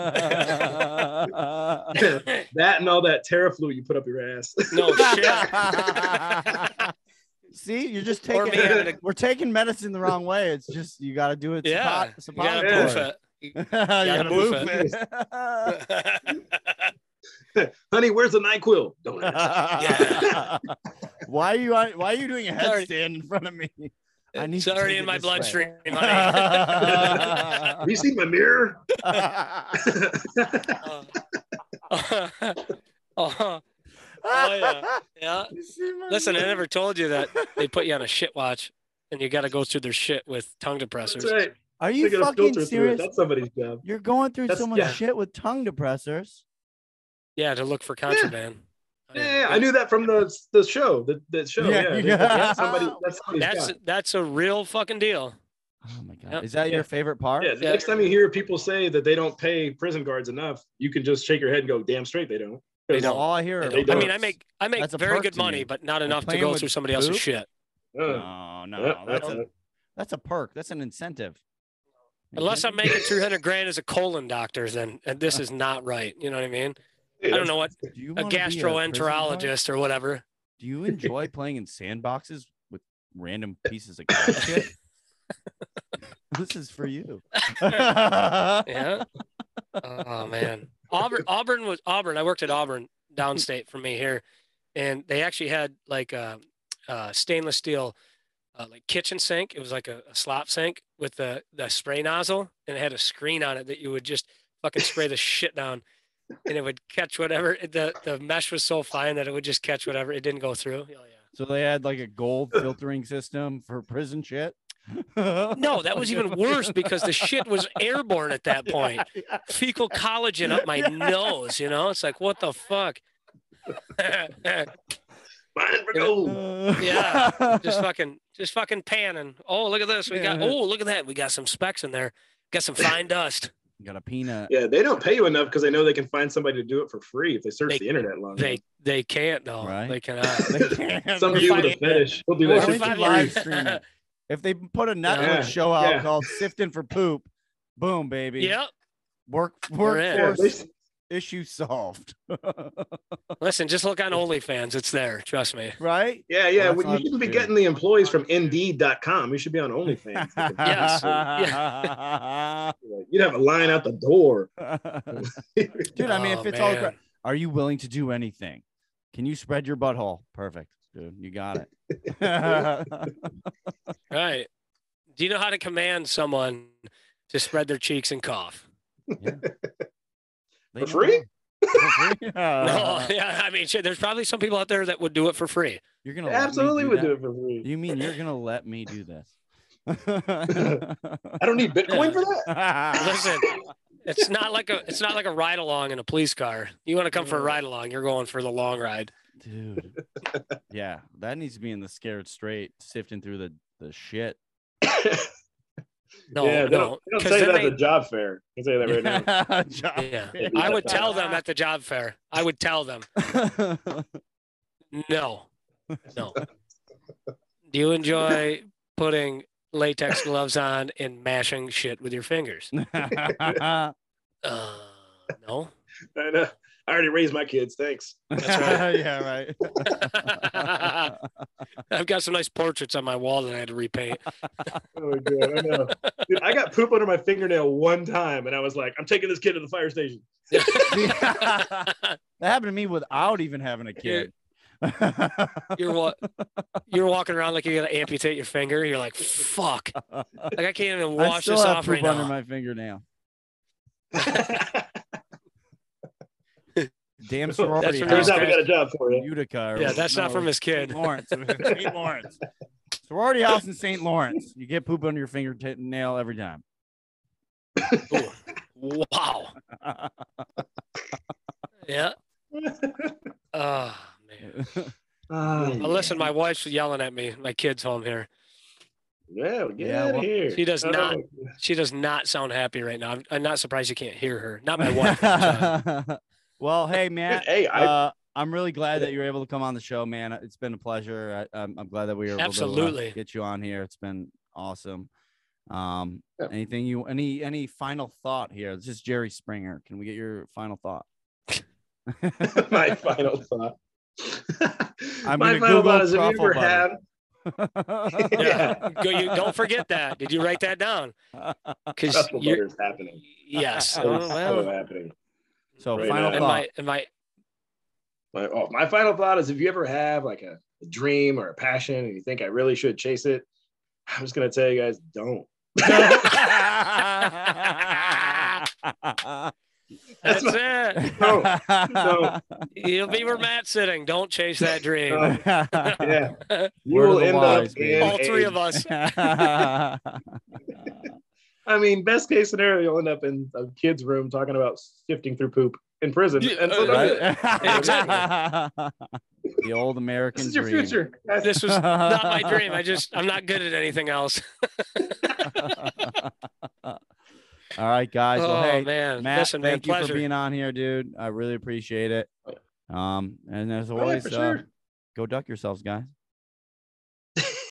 That and all that Terraflu you put up your ass. No shit. See, you're just taking a, we're taking medicine the wrong way. It's just you got to do it. Yeah, you gotta boof it. You gotta boof it. Honey, where's the NyQuil? Don't yeah. Why are you why are you doing a headstand in front of me? I need it's already in my bloodstream, honey. Have you seen my mirror? uh, uh, uh, Oh yeah, yeah. Listen, I never told you that they put you on a shit watch, and you got to go through their shit with tongue depressors. That's right. Are you fucking serious? That's somebody's job. You're going through That's, so much yeah. shit with tongue depressors. Yeah, to look for contraband. Yeah, yeah, yeah. I knew that from the the show. The, the show. Yeah, yeah. yeah. yeah somebody. That's that's, that's a real fucking deal. Oh my god, Yep. is that Yeah. your favorite part? Yeah, the Yeah. next time you hear people say that they don't pay prison guards enough, you can just shake your head and go, "Damn straight they don't." They Well, don't. all I hear They are don't. I mean, I perks. make I make That's a very perk good to money, me. but not Like enough to playing go with through somebody else's poop? shit. Uh, No, no, yeah, that's that's a it. that's a perk. That's an incentive. You Unless kidding I'm me? making three hundred grand as a colon doctor, then and this is not right. You know what I mean? Hey, I don't that's- know what Do you a wanna be prison guard? gastroenterologist or whatever. Do you enjoy playing in sandboxes with random pieces of cat shit? This is for you. Yeah. Oh man, Auburn. Auburn was Auburn. I worked at Auburn downstate from me here, and they actually had like a, a stainless steel, uh, like kitchen sink. It was like a, a slop sink with the the spray nozzle, and it had a screen on it that you would just fucking spray the shit down, and it would catch whatever. The the mesh was so fine that it would just catch whatever. It didn't go through. Oh yeah. So they had like a gold filtering system for prison shit. No, that was even worse because the shit was airborne at that point. Yeah, yeah. Fecal collagen up my nose, you know? It's like, what the fuck? Mine for You know, gold. Uh, Yeah, just fucking, just fucking panning. Oh, look at this. We got, Yeah. oh, look at that. We got some specks in there. Got some fine dust. got a peanut. Yeah, they don't pay you enough because they know they can find somebody to do it for free if they search They- the internet long They, they can't though. Right. They cannot. They can't. enough. Some If dude I- with a fetish, he'll do Well, that we shit should for live free. stream it. If they put a Netflix Yeah, show out yeah. called "Sifting for Poop," boom, baby. Yep. Work We're in. Yeah, workforce they- issue solved. Listen, just look on OnlyFans. It's there. Trust me. Right? yeah, yeah. Well, that's well, you on- shouldn't be dude. getting the employees from Indeed dot com. You should be on OnlyFans. Yes. You'd have a line out the door. Dude, I mean, Oh, if it's all, man. gra- are you willing to do anything? Can you spread your butthole? Perfect, dude. You got it. Right. Do you know how to command someone to spread their cheeks and cough? They For know free? how. For free? No, yeah, I mean, shit, there's probably some people out there that would do it for free. You're gonna let me Absolutely do would that? do it for free. You mean you're gonna let me do this? I don't need Bitcoin for that. Listen, it's not like a it's not like a ride along in a police car. You want to come for a ride along, you're going for the long ride. Dude. Yeah, that needs to be in the scared straight, sifting through the the shit. No, yeah, they no, don't, they don't 'cause say then that at they- the job fair. I can say that right now. Job Yeah, fair. I would tell them at the job fair. I would tell them, no, no. Do you enjoy putting latex gloves on and mashing shit with your fingers? Uh, no. I know. I already raised my kids. Thanks. That's right. Yeah, right. I've got some nice portraits on my wall that I had to repaint. Oh my god, I know. Dude, I got poop under my fingernail one time, and I was like, "I'm taking this kid to the fire station." That happened to me without even having a kid. You're what? You're walking around like you're gonna amputate your finger. You're like, fuck. Like I can't even I wash still this have off poop right under now. my fingernail. Damn That's sorority from Turns house. out we got a job for you. Utica. or- Yeah, that's not no, from his kid. Saint Lawrence. Saint Lawrence. Sorority house in Saint Lawrence. You get poop under your fingernail every time. Ooh. Wow. Yeah. Oh man. Oh, Well, listen, my wife's yelling at me. My kid's home here. yeah, well, get Yeah, out well, of here. She does Oh, not. She does not sound happy right now. I'm, I'm not surprised you can't hear her. Not my wife. I'm Well, hey, Matt. Hey, I Uh, I'm really glad that you were able to come on the show, man. It's been a pleasure. I, I'm, I'm glad that we were able to Absolutely. uh, get you on here. It's been awesome. Um, Yeah. anything you any any final thought here? This is Jerry Springer. Can we get your final thought? my final thought. I'm my gonna final Google thought is: if you truffle ever butter. had, yeah. Go, you, don't forget that. Did you write that down? Because truffle you're butter is happening. yes. It's Oh, so well, happening. So Right final now. and thought. my and my My, oh, my final thought is: if you ever have like a, a dream or a passion, and you think I really should chase it, I'm just gonna tell you guys, don't. that's That's it. No, no. You'll be where Matt's sitting. Don't chase that dream. No. Yeah, you Word of will the end wise, up baby. in All three a- of us. I mean, best case scenario, you'll end up in a kid's room talking about sifting through poop in prison. Yeah, and so uh, don't do Right? it. Exactly. The old American This is your dream. future. That's- This was not my dream. I just I'm not good at anything else. All right, guys. Oh Well, hey, man, Matt, listen, man, thank you pleasure. for being on here, dude. I really appreciate it. Um, and as Oh, yeah, always, for uh, sure. go duck yourselves, guys.